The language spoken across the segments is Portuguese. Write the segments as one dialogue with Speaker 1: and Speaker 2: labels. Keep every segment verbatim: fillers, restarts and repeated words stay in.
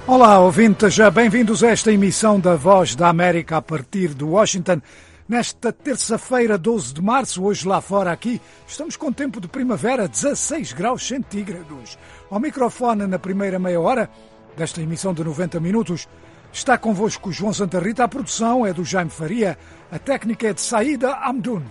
Speaker 1: Olá, ouvintes, bem-vindos a esta emissão da Voz da América a partir de Washington. Nesta terça-feira, doze de março, hoje lá fora aqui, estamos com tempo de primavera, dezasseis graus centígrados. Ao microfone, na primeira meia hora desta emissão de noventa minutos, está convosco João Santa Rita. A produção é do Jaime Faria, a técnica é de Saída Amdoun.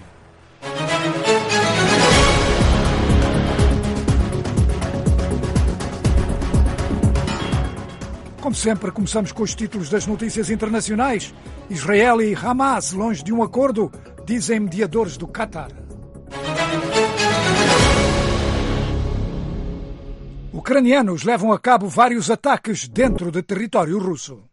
Speaker 1: Como sempre, começamos com os títulos das notícias internacionais. Israel e Hamas, longe de um acordo, dizem mediadores do Qatar. Ucranianos levam a cabo vários ataques dentro de território russo.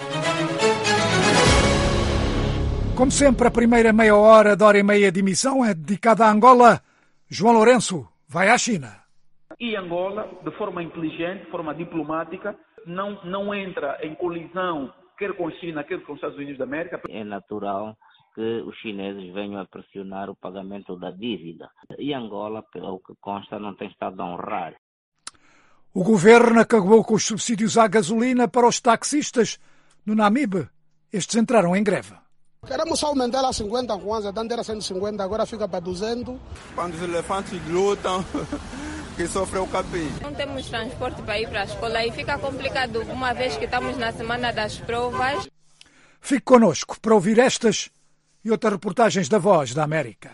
Speaker 1: Como sempre, a primeira meia hora da hora e meia de emissão é dedicada a Angola. João Lourenço vai à China.
Speaker 2: E Angola, de forma inteligente, de forma diplomática, não, não entra em colisão, quer com a China, quer com os Estados Unidos da América.
Speaker 3: É natural que os chineses venham a pressionar o pagamento da dívida. E Angola, pelo que consta, não tem estado a honrar.
Speaker 1: O governo acabou com os subsídios à gasolina para os taxistas. No Namibe, estes entraram em greve.
Speaker 4: Queremos aumentar a cinquenta kwanza, tanto era cento e cinquenta, agora fica para duzentos.
Speaker 5: Quando os elefantes lutam, que sofrem o capim.
Speaker 6: Não temos transporte para ir para a escola e fica complicado, uma vez que estamos na semana das provas.
Speaker 1: Fique connosco para ouvir estas e outras reportagens da Voz da América.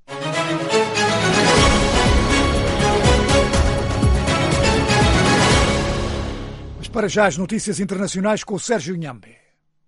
Speaker 1: Mas para já as notícias internacionais com o Sérgio Nhambe.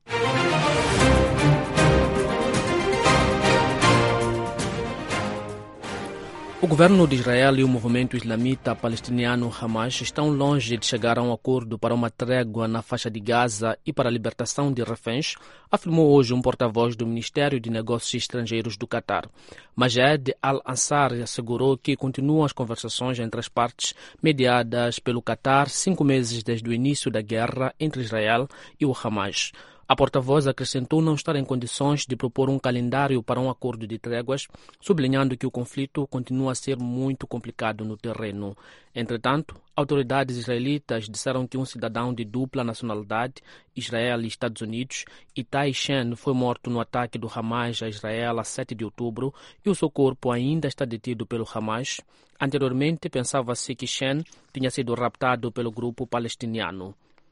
Speaker 7: O governo de Israel e o movimento islamita palestiniano Hamas estão longe de chegar a um acordo para uma trégua na faixa de Gaza e para a libertação de reféns, afirmou hoje um porta-voz do Ministério de Negócios Estrangeiros do Qatar. Majed Al-Ansar assegurou que continuam as conversações entre as partes mediadas pelo Qatar cinco meses desde o início da guerra entre Israel e o Hamas. A porta-voz acrescentou não estar em condições de propor um calendário para um acordo de tréguas, sublinhando que o conflito continua a ser muito complicado no terreno. Entretanto, autoridades israelitas disseram que um cidadão de dupla nacionalidade, Israel e Estados Unidos, Itai Shen, foi morto no ataque do Hamas a Israel a sete de outubro e o seu corpo ainda está detido pelo Hamas. Anteriormente, pensava-se que Shen tinha sido raptado pelo grupo palestiniano.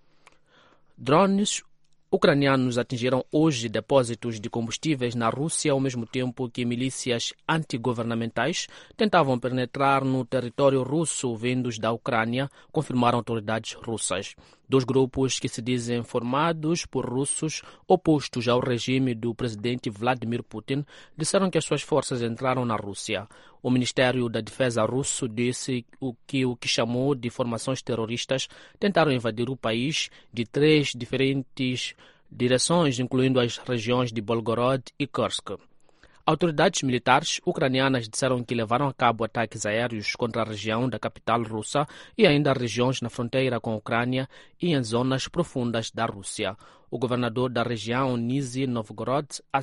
Speaker 7: Drones ucranianos atingiram hoje depósitos de combustíveis na Rússia ao mesmo tempo que milícias antigovernamentais tentavam penetrar no território russo vindos da Ucrânia, confirmaram autoridades russas. Dois grupos que se dizem formados por russos opostos ao regime do presidente Vladimir Putin disseram que as suas forças entraram na Rússia. O Ministério da Defesa russo disse que o que chamou de formações terroristas tentaram invadir o país de três diferentes direções, incluindo as regiões de Belgorod e Kursk. Autoridades militares ucranianas disseram que levaram a cabo ataques aéreos contra a região da capital russa e ainda regiões na fronteira com a Ucrânia e em zonas profundas da Rússia. O governador da região, Nizhny Novgorod, a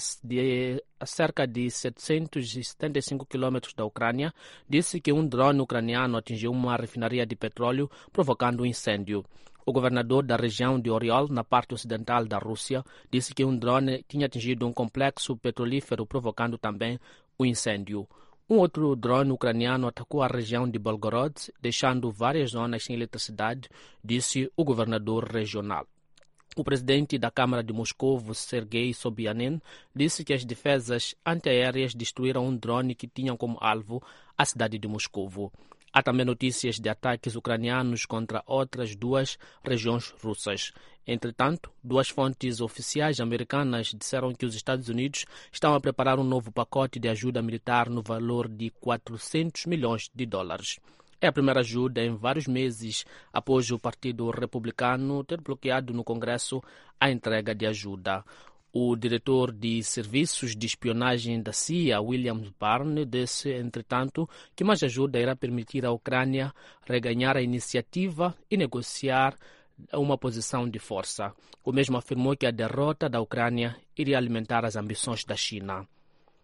Speaker 7: cerca de setecentos e setenta e cinco quilômetros da Ucrânia, disse que um drone ucraniano atingiu uma refinaria de petróleo, provocando um incêndio. O governador da região de Oriol, na parte ocidental da Rússia, disse que um drone tinha atingido um complexo petrolífero, provocando também o incêndio. Um outro drone ucraniano atacou a região de Belgorod, deixando várias zonas sem eletricidade, disse o governador regional. O presidente da Câmara de Moscou, Sergei Sobyanin, disse que as defesas antiaéreas destruíram um drone que tinha como alvo a cidade de Moscou. Há também notícias de ataques ucranianos contra outras duas regiões russas. Entretanto, duas fontes oficiais americanas disseram que os Estados Unidos estão a preparar um novo pacote de ajuda militar no valor de quatrocentos milhões de dólares. É a primeira ajuda em vários meses após o Partido Republicano ter bloqueado no Congresso a entrega de ajuda. O diretor de serviços de espionagem da C I A, William Barr, disse, entretanto, que mais ajuda irá permitir à Ucrânia reganhar a iniciativa e negociar uma posição de força. O mesmo afirmou que a derrota da Ucrânia iria alimentar as ambições da China.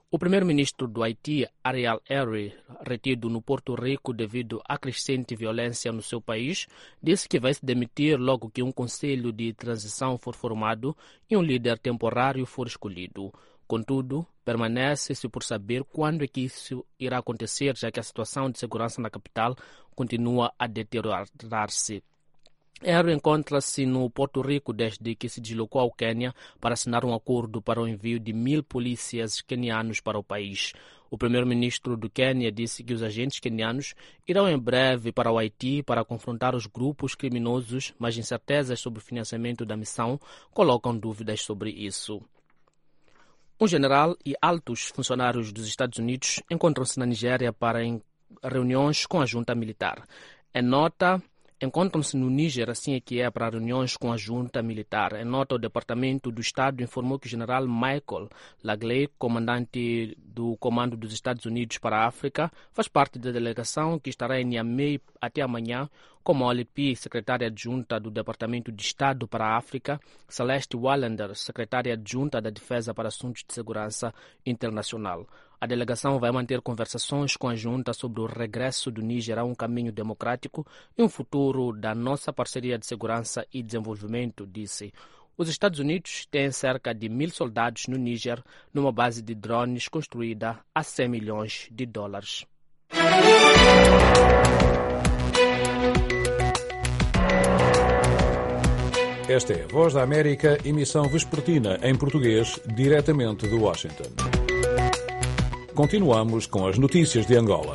Speaker 7: O primeiro-ministro do Haiti, Ariel Henry, retido no Porto Rico devido à crescente violência no seu país, disse que vai se demitir logo que um conselho de transição for formado e um líder temporário for escolhido. Contudo, permanece-se por saber quando é que isso irá acontecer, já que a situação de segurança na capital continua a deteriorar-se. Henry encontra-se no Porto Rico desde que se deslocou ao Quênia para assinar um acordo para o envio de mil polícias quenianos para o país. O primeiro-ministro do Quênia disse que os agentes quenianos irão em breve para o Haiti para confrontar os grupos criminosos, mas incertezas sobre o financiamento da missão colocam dúvidas sobre isso. Um general e altos funcionários dos Estados Unidos encontram-se na Nigéria para reuniões com a junta militar. Em nota, encontram-se no Níger, assim é que é, para reuniões com a junta militar. Em nota, o Departamento do Estado informou que o general Michael Langley, comandante do Comando dos Estados Unidos para a África, faz parte da delegação que estará em Niamey até amanhã, como a Olipi, secretária adjunta do Departamento de Estado para a África, Celeste Wallander, secretária adjunta da Defesa para Assuntos de Segurança Internacional. A delegação vai manter conversações com a junta sobre o regresso do Níger a um caminho democrático e um futuro da nossa parceria de segurança e desenvolvimento, disse. Os Estados Unidos têm cerca de mil soldados no Níger, numa base de drones construída a cem milhões de dólares.
Speaker 8: Esta é a Voz da América, emissão vespertina em português, diretamente de Washington. Continuamos com as notícias de Angola.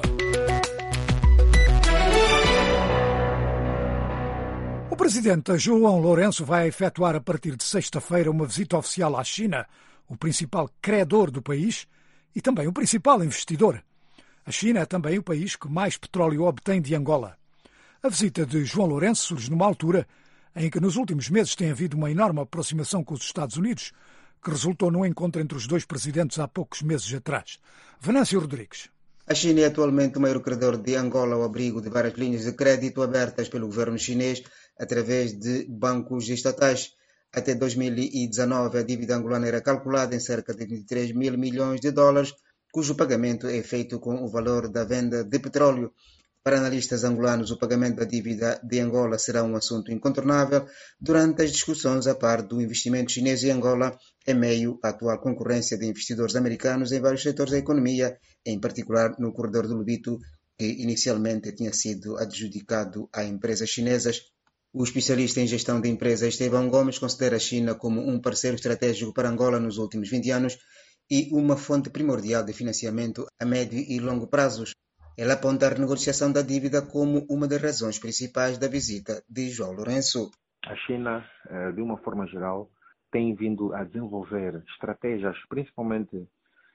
Speaker 1: O presidente João Lourenço vai efetuar a partir de sexta-feira uma visita oficial à China, o principal credor do país e também o principal investidor. A China é também o país que mais petróleo obtém de Angola. A visita de João Lourenço surge numa altura em que nos últimos meses tem havido uma enorme aproximação com os Estados Unidos, que resultou num encontro entre os dois presidentes há poucos meses atrás. Venâncio Rodrigues.
Speaker 9: A China é atualmente o maior credor de Angola, ao abrigo de várias linhas de crédito abertas pelo governo chinês através de bancos estatais. Até dois mil e dezanove, a dívida angolana era calculada em cerca de vinte e três mil milhões de dólares, cujo pagamento é feito com o valor da venda de petróleo. Para analistas angolanos, o pagamento da dívida de Angola será um assunto incontornável durante as discussões a par do investimento chinês em Angola, em meio à atual concorrência de investidores americanos em vários setores da economia, em particular no corredor do Lobito, que inicialmente tinha sido adjudicado a empresas chinesas. O especialista em gestão de empresas Estevão Gomes considera a China como um parceiro estratégico para Angola nos últimos vinte anos e uma fonte primordial de financiamento a médio e longo prazos. Ela aponta a renegociação da dívida como uma das razões principais da visita de João Lourenço.
Speaker 10: A China, de uma forma geral, tem vindo a desenvolver estratégias, principalmente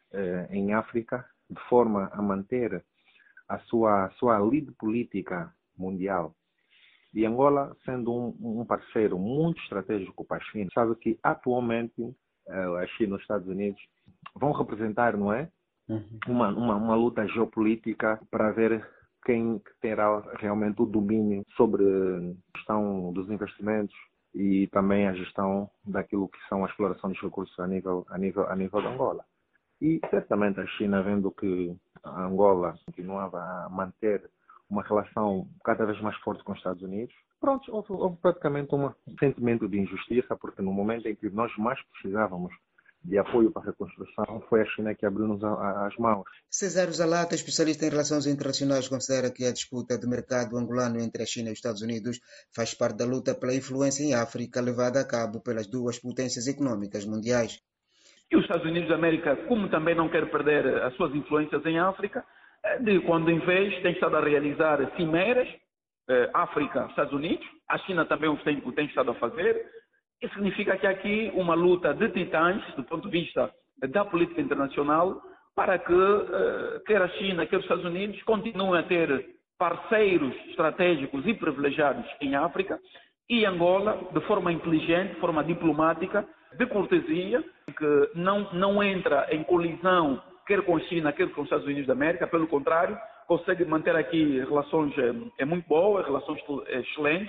Speaker 10: em África, de forma a manter a sua, sua lead política mundial. E Angola, sendo um, um parceiro muito estratégico para a China, sabe que atualmente a China e os Estados Unidos vão representar, não é? Uma, uma, uma luta geopolítica para ver quem terá realmente o domínio sobre a gestão dos investimentos e também a gestão daquilo que são a exploração dos recursos a nível, a nível, a nível de Angola. E certamente a China, vendo que a Angola continuava a manter uma relação cada vez mais forte com os Estados Unidos, pronto, houve, houve praticamente um sentimento de injustiça, porque no momento em que nós mais precisávamos de apoio para a reconstrução, foi a China que abriu-nos as mãos.
Speaker 9: Cesáreo Zalata, especialista em relações internacionais, considera que a disputa do mercado angolano entre a China e os Estados Unidos faz parte da luta pela influência em África levada a cabo pelas duas potências econômicas mundiais.
Speaker 2: E os Estados Unidos da América, como também não quer perder as suas influências em África, de quando em vez tem estado a realizar cimeras, África, Estados Unidos, a China também o tem, o tem estado a fazer. Isso significa que há aqui uma luta de titãs, do ponto de vista da política internacional, para que uh, quer a China, quer os Estados Unidos continuem a ter parceiros estratégicos e privilegiados em África e Angola, de forma inteligente, de forma diplomática, de cortesia, que não, não entra em colisão quer com a China, quer com os Estados Unidos da América, pelo contrário, consegue manter aqui relações é, é muito boas, relações excelentes,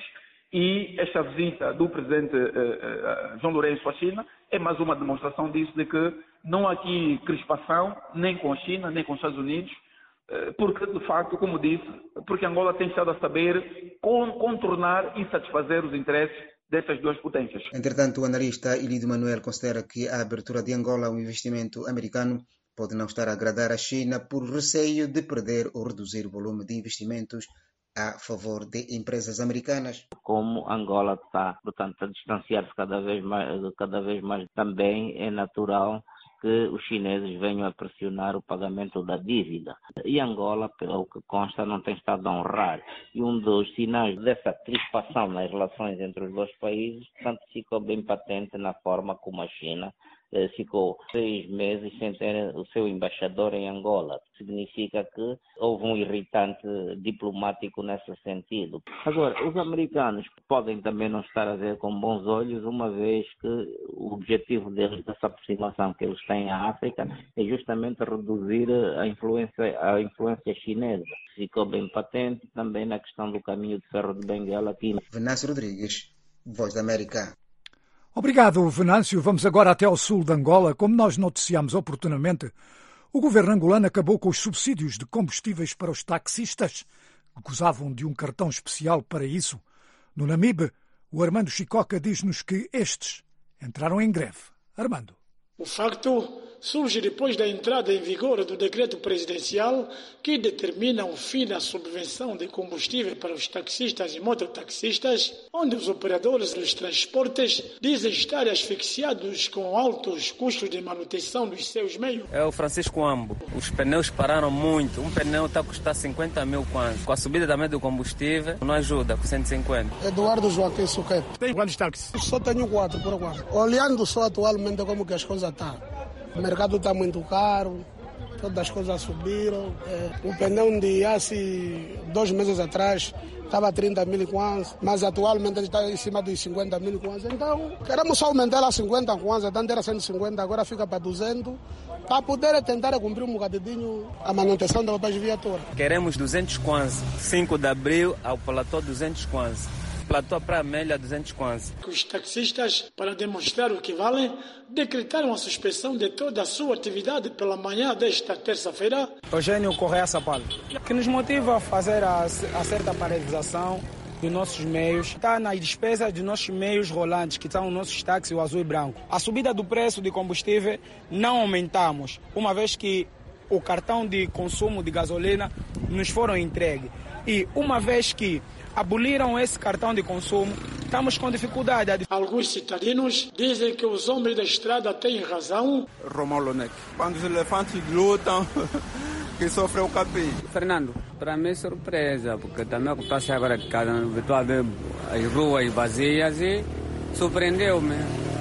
Speaker 2: E esta visita do presidente uh, uh, João Lourenço à China é mais uma demonstração disso, de que não há aqui crispação, nem com a China, nem com os Estados Unidos, uh, porque, de facto, como disse, porque Angola tem estado a saber contornar e satisfazer os interesses dessas duas potências.
Speaker 9: Entretanto, o analista Elidio Manuel considera que a abertura de Angola ao investimento americano pode não estar a agradar a China por receio de perder ou reduzir o volume de investimentos a favor de empresas americanas.
Speaker 3: Como Angola está, portanto, a distanciar-se cada vez mais, cada vez mais, também é natural que os chineses venham a pressionar o pagamento da dívida. E Angola, pelo que consta, não tem estado a honrar. E um dos sinais dessa crispação nas relações entre os dois países, portanto, ficou bem patente na forma como a China eh, ficou seis meses sem ter o seu embaixador em Angola. Significa que houve um irritante diplomático nesse sentido. Agora, os americanos podem também não estar a ver com bons olhos, uma vez que o objetivo deles, dessa aproximação que eles têm à África, é justamente reduzir a influência, a influência chinesa. Ficou bem patente também na questão do caminho de ferro de Benguela aqui.
Speaker 9: Venâncio Rodrigues, Voz da América.
Speaker 1: Obrigado, Venâncio. Vamos agora até ao sul de Angola. Como nós noticiamos oportunamente, o governo angolano acabou com os subsídios de combustíveis para os taxistas, que gozavam de um cartão especial para isso. No Namibe, o Armando Chicoca diz-nos que estes entraram em greve. Armando.
Speaker 11: O facto surge depois da entrada em vigor do decreto presidencial que determina o fim da subvenção de combustível para os taxistas e mototaxistas, onde os operadores dos transportes dizem estar asfixiados com altos custos de manutenção dos seus meios.
Speaker 12: É o Francisco Ambo. Os pneus pararam muito. Um pneu está a custar cinquenta mil quase. Com a subida também do combustível, não ajuda, com cento e cinquenta.
Speaker 4: Eduardo Joaquim Suquete.
Speaker 11: Tem quantos táxis?
Speaker 4: Só tenho quatro por agora. Olhando só atualmente como que as coisas estão. O mercado está muito caro, todas as coisas subiram. É, o pneu de há dois meses atrás estava a trinta mil kwanza, mas atualmente ele está em cima dos cinquenta mil kwanza. Então, queremos só aumentar a cinquenta kwanza, então era cento e cinquenta, agora fica para duzentos, para poder tentar cumprir um bocadinho a manutenção da viatura.
Speaker 12: Queremos duzentos kwanza, cinco de abril ao platô duzentos kwanza. Platô para a Amélia, duzentos kwanza.
Speaker 11: Os taxistas, para demonstrar o que valem, decretaram a suspensão de toda a sua atividade pela manhã desta terça-feira.
Speaker 13: Eugênio Correia Sapalo, que nos motiva a fazer a, a certa paralisação dos nossos meios, está nas despesas dos nossos meios rolantes, que são os nossos táxis, o azul e branco. A subida do preço de combustível não aumentamos, uma vez que o cartão de consumo de gasolina nos foram entregue. E uma vez que aboliram esse cartão de consumo, estamos com dificuldade.
Speaker 11: Alguns cidadãos dizem que os homens da estrada têm razão.
Speaker 5: Romulo Neck. Quando os elefantes lutam, que sofre o capim.
Speaker 14: Fernando, para mim é surpresa, porque também eu passei agora de casa, estou a ver as ruas vazias e surpreendeu-me.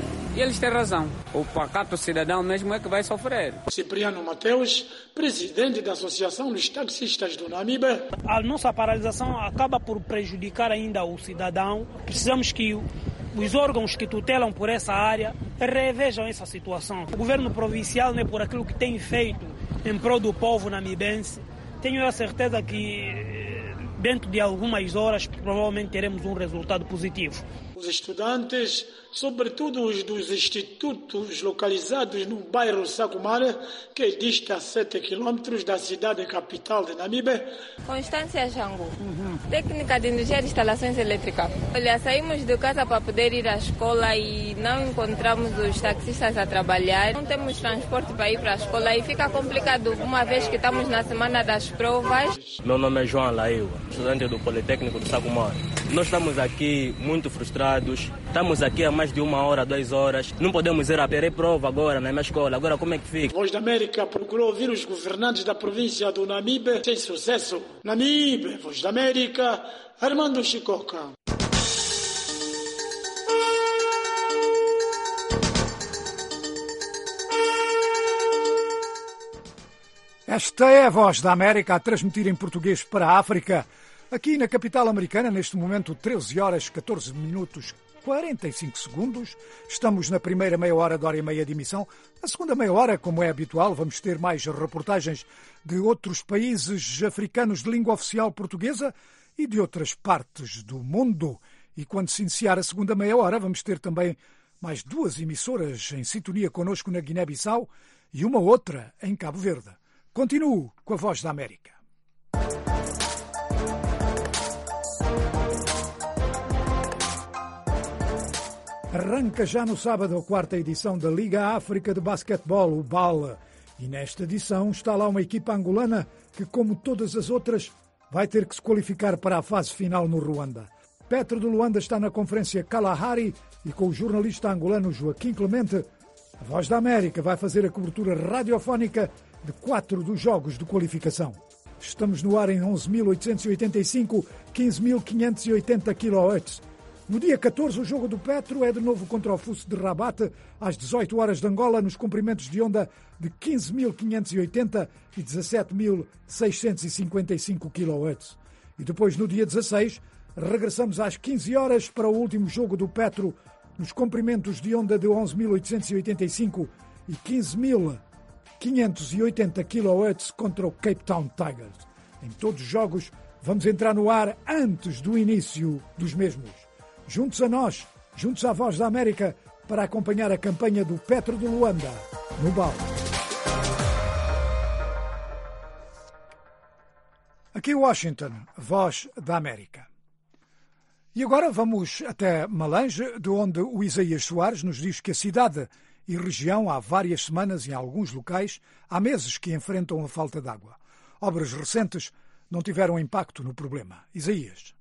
Speaker 14: E eles têm razão. O pacato cidadão mesmo é que vai sofrer.
Speaker 11: Cipriano Mateus, presidente da Associação dos Taxistas do Namibe.
Speaker 15: A nossa paralisação acaba por prejudicar ainda o cidadão. Precisamos que os órgãos que tutelam por essa área revejam essa situação. O governo provincial, né, por aquilo que tem feito em prol do povo namibense, tenho a certeza que dentro de algumas horas provavelmente teremos um resultado positivo.
Speaker 11: Os estudantes, sobretudo os dos institutos localizados no bairro Sacumar, que dista a sete quilômetros da cidade capital de Namibe.
Speaker 6: Constância Jango, uhum. Técnica de energia de instalações elétricas. Olha, saímos de casa para poder ir à escola e não encontramos os taxistas a trabalhar. Não temos transporte para ir para a escola e fica complicado, uma vez que estamos na semana das provas.
Speaker 16: Meu nome é João Alaíwa, estudante do Politécnico do Sacumar. Nós estamos aqui muito frustrados, estamos aqui há mais de uma hora, duas horas, não podemos ir a ter prova agora na minha escola, agora como é que fica?
Speaker 11: Voz da América procurou ouvir os governantes da província do Namibe sem sucesso. Namibe, Voz da América, Armando Chicoca.
Speaker 1: Esta é a Voz da América a transmitir em português para a África. Aqui na capital americana, neste momento, treze horas, catorze minutos, quarenta e cinco segundos. Estamos na primeira meia hora de hora e meia de emissão. Na segunda meia hora, como é habitual, vamos ter mais reportagens de outros países africanos de língua oficial portuguesa e de outras partes do mundo. E quando se iniciar a segunda meia hora, vamos ter também mais duas emissoras em sintonia connosco na Guiné-Bissau e uma outra em Cabo Verde. Continuo com a Voz da América. Arranca já no sábado a quarta edição da Liga África de Basquetebol, o B A L. E nesta edição está lá uma equipa angolana que, como todas as outras, vai ter que se qualificar para a fase final no Ruanda. Petro de Luanda está na conferência Kalahari e com o jornalista angolano Joaquim Clemente, a Voz da América vai fazer a cobertura radiofónica de quatro dos jogos de qualificação. Estamos no ar em onze mil oitocentos e oitenta e cinco, quinze mil quinhentos e oitenta quilohertz. No dia catorze, o jogo do Petro é de novo contra o Fuso de Rabat, às dezoito horas de Angola, nos comprimentos de onda de quinze mil quinhentos e oitenta e dezassete mil seiscentos e cinquenta e cinco quilohertz. E depois, no dia dezasseis, regressamos às quinze horas para o último jogo do Petro, nos comprimentos de onda de onze mil oitocentos e oitenta e cinco e quinze mil quinhentos e oitenta quilohertz contra o Cape Town Tigers. Em todos os jogos, vamos entrar no ar antes do início dos mesmos. Juntos a nós, juntos à Voz da América, para acompanhar a campanha do Petro de Luanda, no B A L. Aqui Washington, Voz da América. E agora vamos até Malange, de onde o Isaías Soares nos diz que a cidade e região há várias semanas e em alguns locais há meses que enfrentam a falta de água. Obras recentes não tiveram impacto no problema. Isaías.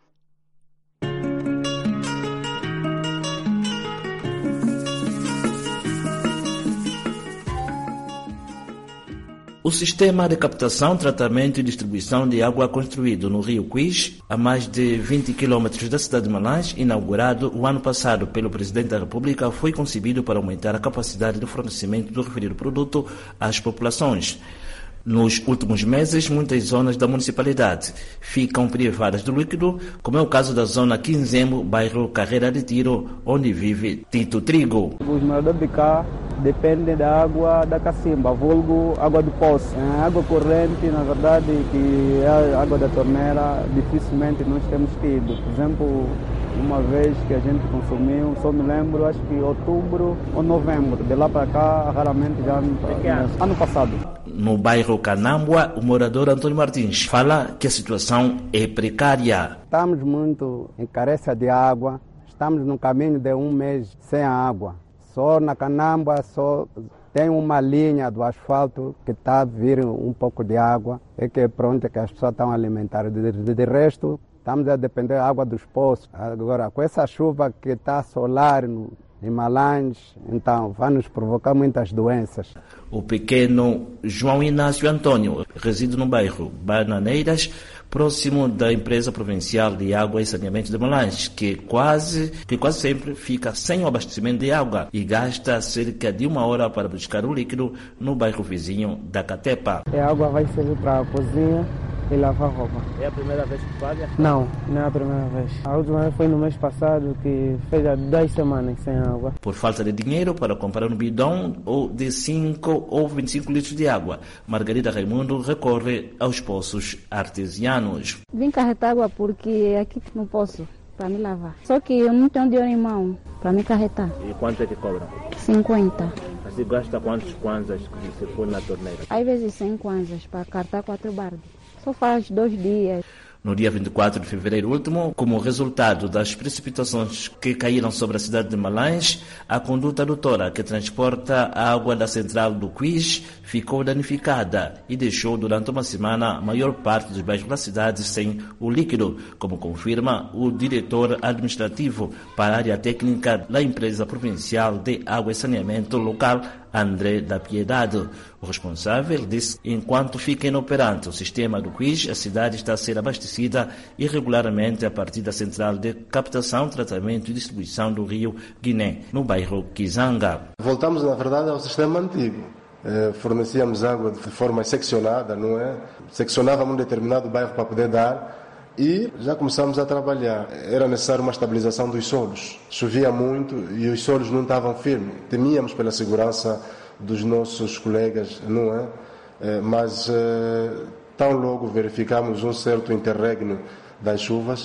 Speaker 17: O sistema de captação, tratamento e distribuição de água construído no Rio Quis, a mais de vinte quilômetros da cidade de Malange, inaugurado o ano passado pelo Presidente da República, foi concebido para aumentar a capacidade de fornecimento do referido produto às populações. Nos últimos meses, muitas zonas da municipalidade ficam privadas do líquido, como é o caso da zona Quinzemo, bairro Carreira de Tiro, onde vive Tito Trigo.
Speaker 18: Os moradores de cá dependem da água da cacimba, vulgo água do poço. A água corrente, na verdade, que é a água da torneira, dificilmente nós temos tido. Por exemplo, uma vez que a gente consumiu, só me lembro, acho que outubro ou novembro. De lá para cá, raramente já ano, ano passado.
Speaker 17: No bairro Canambua, o morador Antônio Martins fala que a situação é precária.
Speaker 18: Estamos muito em carência de água, estamos no caminho de um mês sem água. Só na Canambua só tem uma linha do asfalto que está a vir um pouco de água, é que é pronto que as pessoas estão alimentadas. De, de, de resto, estamos a depender da água dos poços. Agora, com essa chuva que está solar no, em Malange, então vai nos provocar muitas doenças.
Speaker 17: O pequeno João Inácio Antônio reside no bairro Bananeiras, próximo da empresa provincial de água e saneamento de Malange, que quase, que quase sempre fica sem o abastecimento de água e gasta cerca de uma hora para buscar o líquido no bairro vizinho da Catepa.
Speaker 18: A água vai servir para a cozinha e lavar roupa.
Speaker 17: É a primeira vez que faz?
Speaker 18: Não, não é a primeira vez. A última vez foi no mês passado, que fez há duas semanas sem água.
Speaker 17: Por falta de dinheiro para comprar um bidão ou de cinco ou vinte e cinco litros de água, Margarida Raimundo recorre aos poços artesianos.
Speaker 19: Vim carregar água porque aqui não posso para me lavar. Só que eu não tenho dinheiro em mão para me carregar.
Speaker 17: E quanto é que cobram?
Speaker 19: cinquenta.
Speaker 17: Você gasta quantos kwanzas que você põe na torneira?
Speaker 19: Às vezes cem kwanzas para cartar quatro barcos. Só faz dois dias.
Speaker 17: No dia vinte e quatro de fevereiro último, como resultado das precipitações que caíram sobre a cidade de Malange, a conduta adutora que transporta a água da central do Quis ficou danificada e deixou durante uma semana a maior parte dos bairros da cidade sem o líquido, como confirma o diretor administrativo para a área técnica da empresa provincial de água e saneamento local, André da Piedade. O responsável disse que enquanto fica inoperante o sistema do Quis, a cidade está a ser abastecida irregularmente a partir da central de captação, tratamento e distribuição do rio Guiné, no bairro Kizanga.
Speaker 20: Voltamos, na verdade, ao sistema antigo. Eh, fornecíamos água de forma seccionada, não é? Seccionávamos um determinado bairro para poder dar e já começamos a trabalhar. Era necessário uma estabilização dos solos. Chovia muito e os solos não estavam firmes. Temíamos pela segurança dos nossos colegas, não é? Eh, mas eh, tão logo verificamos um certo interregno das chuvas,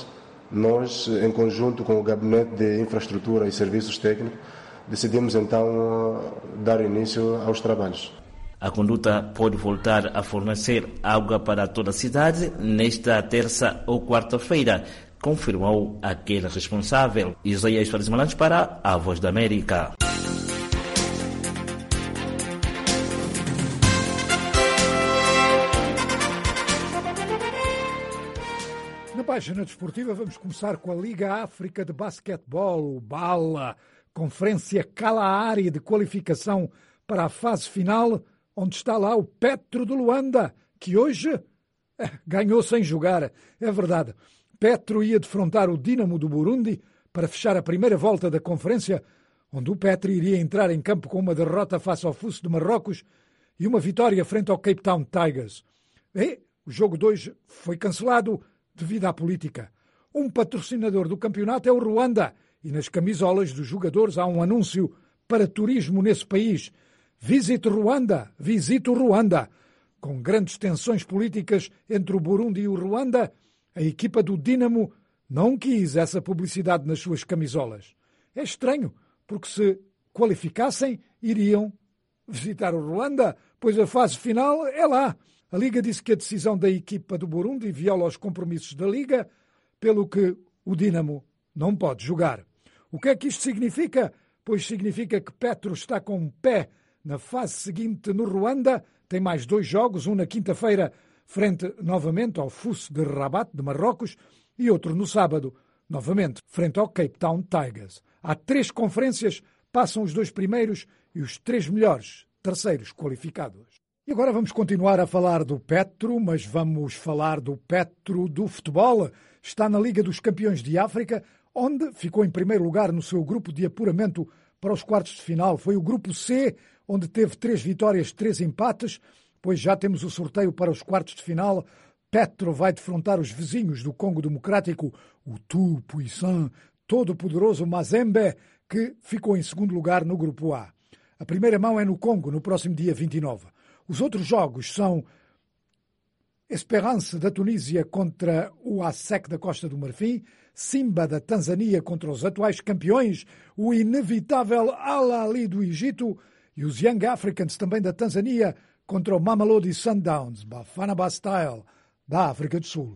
Speaker 20: nós, em conjunto com o Gabinete de Infraestrutura e Serviços Técnicos, decidimos então dar início aos trabalhos.
Speaker 17: A conduta pode voltar a fornecer água para toda a cidade nesta terça ou quarta-feira, confirmou aquele responsável. Isaías Fares Malandes para a Voz da América.
Speaker 1: Na página desportiva vamos começar com a Liga África de Basquetebol, o BALA, Conferência Kalahari de qualificação para a fase final, onde está lá o Petro de Luanda, que hoje eh, ganhou sem jogar. É verdade. Petro ia defrontar o Dinamo do Burundi para fechar a primeira volta da conferência, onde o Petro iria entrar em campo com uma derrota face ao Fuso de Marrocos e uma vitória frente ao Cape Town Tigers. E o jogo de hoje foi cancelado devido à política. Um patrocinador do campeonato é o Ruanda e nas camisolas dos jogadores há um anúncio para turismo nesse país. Visite Ruanda, visite o Ruanda. Com grandes tensões políticas entre o Burundi e o Ruanda, a equipa do Dinamo não quis essa publicidade nas suas camisolas. É estranho, porque se qualificassem, iriam visitar o Ruanda, pois a fase final é lá. A Liga disse que a decisão da equipa do Burundi viola os compromissos da Liga, pelo que o Dinamo não pode jogar. O que é que isto significa? Pois significa que Petro está com um pé na fase seguinte no Ruanda, tem mais dois jogos, um na quinta-feira, frente novamente ao Fuso de Rabat, de Marrocos, e outro no sábado, novamente, frente ao Cape Town Tigers. Há três conferências, passam os dois primeiros e os três melhores, terceiros qualificados. E agora vamos continuar a falar do Petro, mas vamos falar do Petro do futebol. Está na Liga dos Campeões de África, onde ficou em primeiro lugar no seu grupo de apuramento para os quartos de final. Foi o grupo C, onde teve três vitórias, três empates, pois já temos o sorteio para os quartos de final. Petro vai defrontar os vizinhos do Congo Democrático, o tout-puissant, todo-poderoso Mazembe, que ficou em segundo lugar no grupo A. A primeira mão é no Congo, no próximo dia vinte e nove. Os outros jogos são Esperance da Tunísia contra o A S E C da Costa do Marfim, Simba da Tanzânia contra os atuais campeões, o inevitável Al Ahly do Egito, e os Young Africans também da Tanzânia contra o Mamelodi Sundowns, Bafana Bastille, da África do Sul.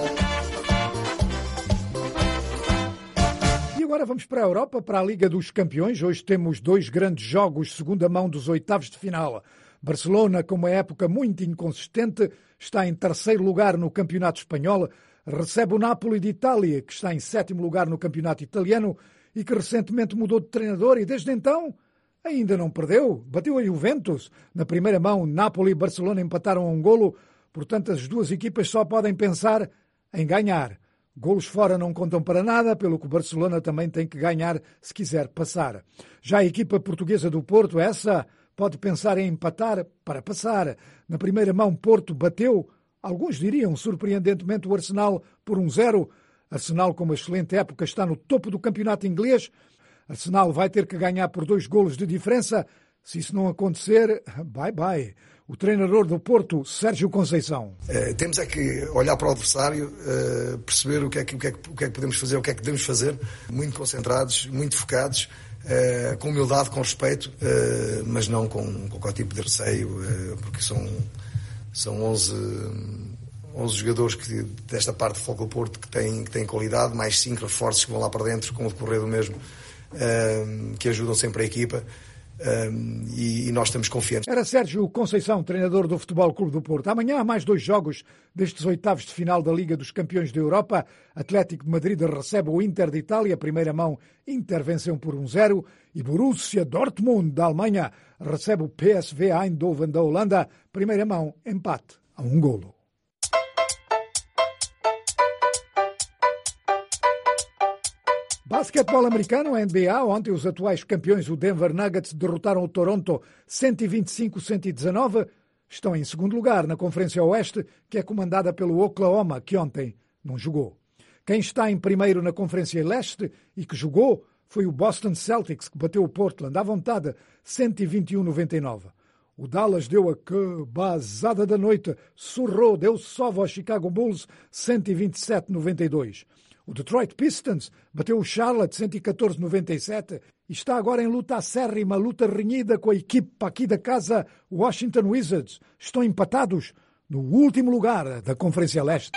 Speaker 1: E agora vamos para a Europa, para a Liga dos Campeões. Hoje temos dois grandes jogos, segunda mão dos oitavos de final. Barcelona, com uma época muito inconsistente, está em terceiro lugar no Campeonato Espanhol, recebe o Napoli de Itália, que está em sétimo lugar no Campeonato Italiano e que recentemente mudou de treinador e desde então ainda não perdeu. Bateu a Juventus. Na primeira mão, Napoli e Barcelona empataram a um golo, portanto as duas equipas só podem pensar em ganhar. Golos fora não contam para nada, pelo que o Barcelona também tem que ganhar se quiser passar. Já a equipa portuguesa do Porto, essa pode pensar em empatar para passar. Na primeira mão, Porto bateu, alguns diriam surpreendentemente, o Arsenal por um zero. Arsenal, com uma excelente época, está no topo do campeonato inglês. Arsenal vai ter que ganhar por dois golos de diferença. Se isso não acontecer, bye bye. O treinador do Porto, Sérgio Conceição.
Speaker 21: É, temos é que olhar para o adversário, é, perceber o que, é que, o, que é que, o que é que podemos fazer, o que é que devemos fazer, muito concentrados, muito focados, é, com humildade, com respeito, é, mas não com, com qualquer tipo de receio, é, porque são, são onze, onze jogadores que, desta parte do Foco do Porto que têm, que têm qualidade, mais cinco reforços que vão lá para dentro com o decorrer do mesmo, é, que ajudam sempre a equipa. Um, e, e nós estamos confiantes.
Speaker 1: Era Sérgio Conceição, treinador do Futebol Clube do Porto. Amanhã há mais dois jogos destes oitavos de final da Liga dos Campeões da Europa. Atlético de Madrid recebe o Inter de Itália. Primeira mão, Inter venceu por um zero. E Borussia Dortmund, da Alemanha, recebe o P S V Eindhoven da Holanda. Primeira mão, empate a um golo. Basquetebol americano, a N B A, ontem os atuais campeões, o Denver Nuggets, derrotaram o Toronto cento e vinte e cinco a cento e dezanove. Estão em segundo lugar na Conferência Oeste, que é comandada pelo Oklahoma, que ontem não jogou. Quem está em primeiro na Conferência Leste e que jogou foi o Boston Celtics, que bateu o Portland à vontade cento e vinte e um a noventa e nove. O Dallas deu a cabazada da noite, surrou, deu sova ao Chicago Bulls cento e vinte e sete a noventa e dois. O Detroit Pistons bateu o Charlotte cento e catorze a noventa e sete e está agora em luta acérrima, luta renhida com a equipe aqui da casa Washington Wizards. Estão empatados no último lugar da Conferência Leste.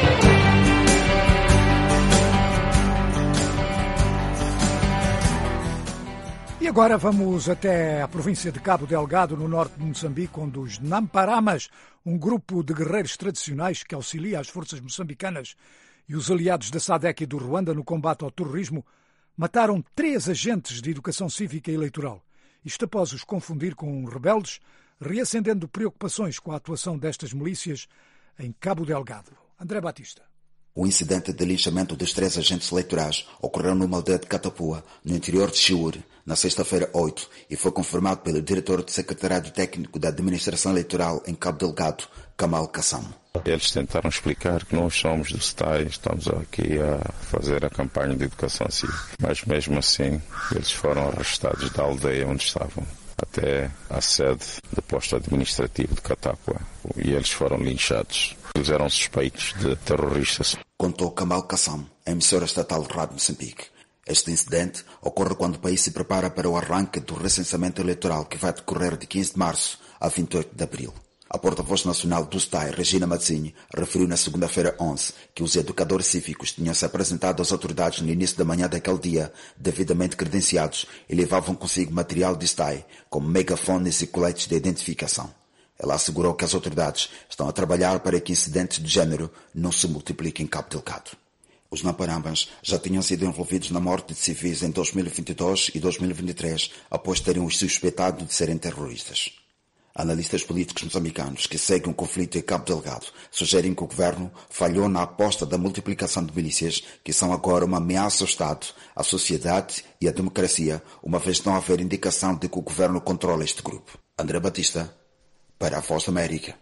Speaker 1: E agora vamos até a província de Cabo Delgado, no norte de Moçambique, onde os Namparamas, um grupo de guerreiros tradicionais que auxilia as forças moçambicanas e os aliados da SADC e do Ruanda no combate ao terrorismo, mataram três agentes de educação cívica e eleitoral. Isto após os confundir com rebeldes, reacendendo preocupações com a atuação destas milícias em Cabo Delgado. André Batista.
Speaker 7: O incidente de linchamento dos três agentes eleitorais ocorreu numa aldeia de Catapua, no interior de Chiure, na sexta-feira oito, e foi confirmado pelo diretor do Secretariado Técnico da Administração Eleitoral em Cabo Delgado, Kamal Kassam.
Speaker 22: Eles tentaram explicar que nós somos do S T A I, estamos aqui a fazer a campanha de educação cívica, mas mesmo assim eles foram arrestados da aldeia onde estavam até a sede do posto administrativo de Catapua e eles foram linchados. Eles eram suspeitos de terroristas.
Speaker 7: Contou Kamal Kassam, a emissora estatal de Rádio Moçambique. Este incidente ocorre quando o país se prepara para o arranque do recenseamento eleitoral que vai decorrer de quinze de março a vinte e oito de abril. A porta-voz nacional do S T A I, Regina Mazzini, referiu na segunda-feira onze que os educadores cívicos tinham se apresentado às autoridades no início da manhã daquele dia, devidamente credenciados, e levavam consigo material de S T A I, como megafones e coletes de identificação. Ela assegurou que as autoridades estão a trabalhar para que incidentes de género não se multipliquem em Cabo Delgado. Os Namparamas já tinham sido envolvidos na morte de civis em dois mil e vinte e dois e dois mil e vinte e três, após terem os suspeitado de serem terroristas. Analistas políticos moçambicanos que seguem o conflito em Cabo Delgado sugerem que o governo falhou na aposta da multiplicação de milícias, que são agora uma ameaça ao Estado, à sociedade e à democracia, uma vez não haver indicação de que o governo controla este grupo. André Batista, para a Voz da América.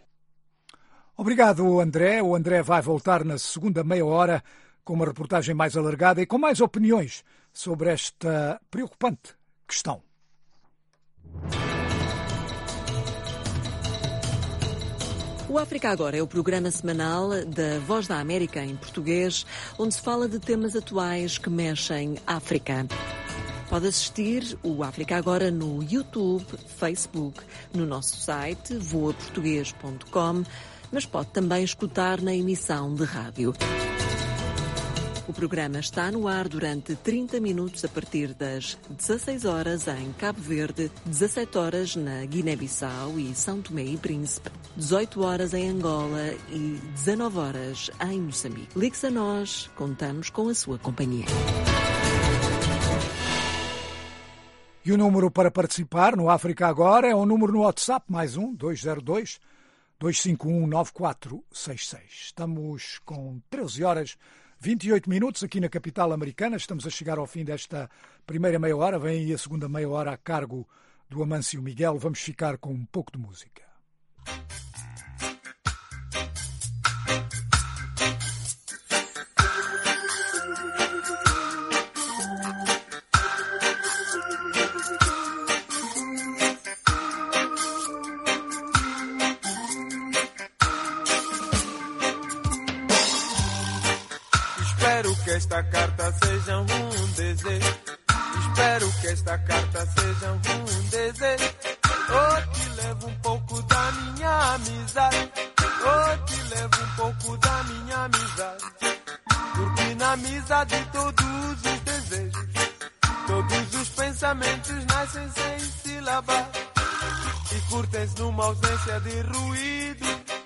Speaker 1: Obrigado, André. O André vai voltar na segunda meia hora com uma reportagem mais alargada e com mais opiniões sobre esta preocupante questão.
Speaker 23: O África Agora é o programa semanal da Voz da América em português, onde se fala de temas atuais que mexem África. Pode assistir o África Agora no YouTube, Facebook, no nosso site voa português ponto com, mas pode também escutar na emissão de rádio. O programa está no ar durante trinta minutos a partir das dezasseis horas em Cabo Verde, dezassete horas na Guiné-Bissau e São Tomé e Príncipe, dezoito horas em Angola e dezanove horas em Moçambique. Ligue-se a nós, contamos com a sua companhia.
Speaker 1: E o número para participar no África Agora é o número no WhatsApp, mais um, dois zero dois, dois cinco um, nove quatro seis seis. Estamos com treze horas vinte e oito minutos aqui na capital americana. Estamos a chegar ao fim desta primeira meia hora. Vem aí a segunda meia hora a cargo do Amâncio Miguel. Vamos ficar com um pouco de música.
Speaker 24: Espero que esta carta seja um desejo. Espero que esta carta seja um desejo. Oh, te levo um pouco da minha amizade. Oh, te levo um pouco da minha amizade. Porque na amizade todos os desejos, todos os pensamentos nascem sem sílaba e curtem-se numa ausência de ruído.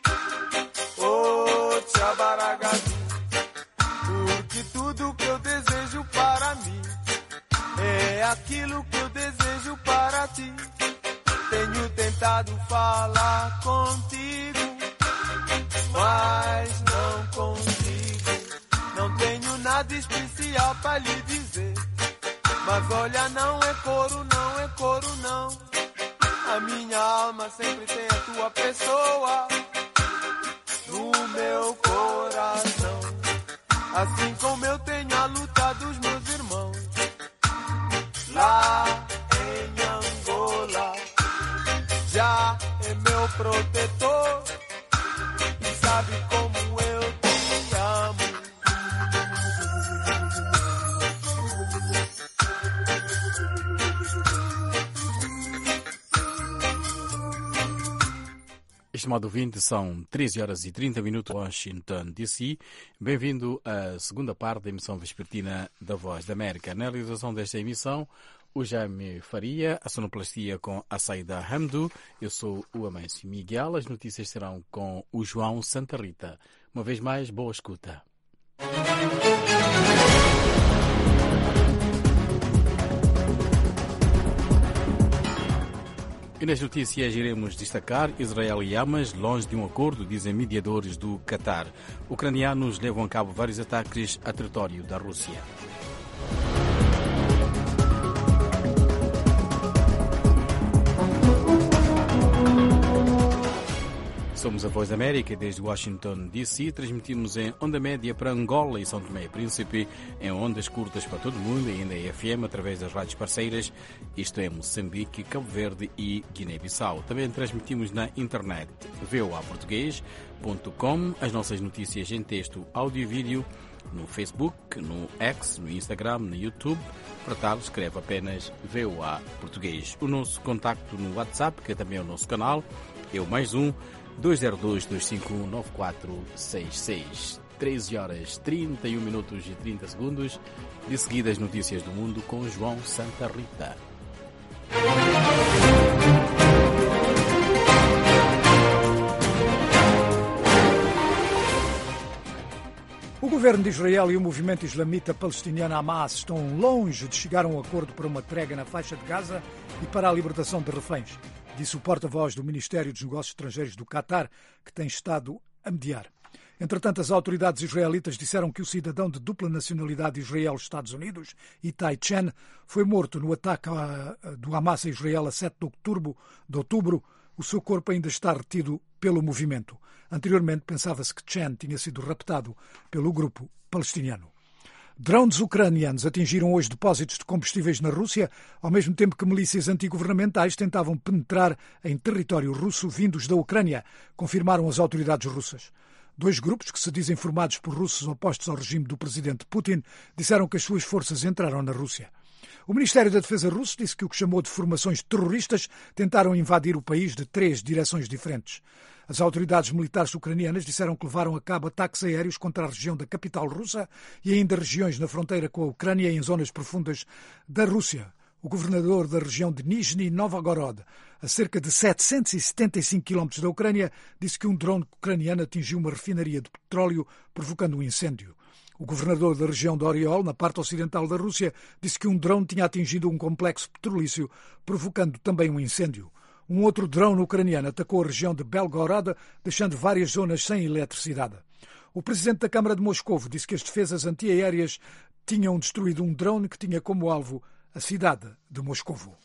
Speaker 24: Oh, tchabaragazi. Porque tudo que eu desejo para mim é aquilo que eu desejo para ti. Tenho tentado falar contigo, mas não consigo. Não tenho nada especial para lhe dizer, mas olha, não é coro, não é coro, não. A minha alma sempre tem a tua pessoa no meu coração. Assim como eu tenho a luta dos meus irmãos lá em Angola. Já é meu protetor e sabe como eu te amo.
Speaker 2: estimado ouvinte, são treze horas e trinta minutos, Washington, D C. Bem-vindo à segunda parte da emissão vespertina da Voz da América. Na realização desta emissão, o Jaime Faria, a sonoplastia com a Saida Hamdu. Eu sou o Amâncio Miguel. As notícias serão com o João Santa Rita. Uma vez mais, boa escuta. E nas notícias iremos destacar: Israel e Hamas longe de um acordo, dizem mediadores do Qatar. Ucranianos levam a cabo vários ataques a território da Rússia. Somos a Voz da América e desde Washington, D C transmitimos em onda média para Angola e São Tomé e Príncipe, em ondas curtas para todo o mundo e ainda em F M através das rádios parceiras, isto é Moçambique, Cabo Verde e Guiné-Bissau. Também transmitimos na internet v o a português ponto com, as nossas notícias em texto, áudio e vídeo no Facebook, no X, no Instagram, no YouTube. Para tal, escreve apenas V O A Português. O nosso contacto no WhatsApp, que é também o nosso canal, é o mais um dois zero dois, dois cinco um, nove quatro seis seis. treze horas, trinta e um minutos e trinta segundos. De seguida, as notícias do mundo com João Santa Rita.
Speaker 1: O governo de Israel e o movimento islamita palestiniano Hamas estão longe de chegar a um acordo para uma trégua na faixa de Gaza e para a libertação de reféns, disse o porta-voz do Ministério dos Negócios Estrangeiros do Qatar, que tem estado a mediar. Entretanto, as autoridades israelitas disseram que o cidadão de dupla nacionalidade Israel-Estados Unidos, Itai Chen, foi morto no ataque do Hamas a Israel a sete de outubro, de outubro. O seu corpo ainda está retido pelo movimento. Anteriormente, pensava-se que Chen tinha sido raptado pelo grupo palestiniano. Drones ucranianos atingiram hoje depósitos de combustíveis na Rússia, ao mesmo tempo que milícias antigovernamentais tentavam penetrar em território russo vindos da Ucrânia, confirmaram as autoridades russas. Dois grupos que se dizem formados por russos opostos ao regime do presidente Putin disseram que as suas forças entraram na Rússia. O Ministério da Defesa russo disse que o que chamou de formações terroristas tentaram invadir o país de três direções diferentes. As autoridades militares ucranianas disseram que levaram a cabo ataques aéreos contra a região da capital russa e ainda regiões na fronteira com a Ucrânia e em zonas profundas da Rússia. O governador da região de Nizhny Novgorod, a cerca de setecentos e setenta e cinco quilómetros da Ucrânia, disse que um drone ucraniano atingiu uma refinaria de petróleo, provocando um incêndio. O governador da região de Oriol, na parte ocidental da Rússia, disse que um drone tinha atingido um complexo petrolífero, provocando também um incêndio. Um outro drone ucraniano atacou a região de Belgorod, deixando várias zonas sem eletricidade. O presidente da Câmara de Moscovo disse que as defesas antiaéreas tinham destruído um drone que tinha como alvo a cidade de Moscovo.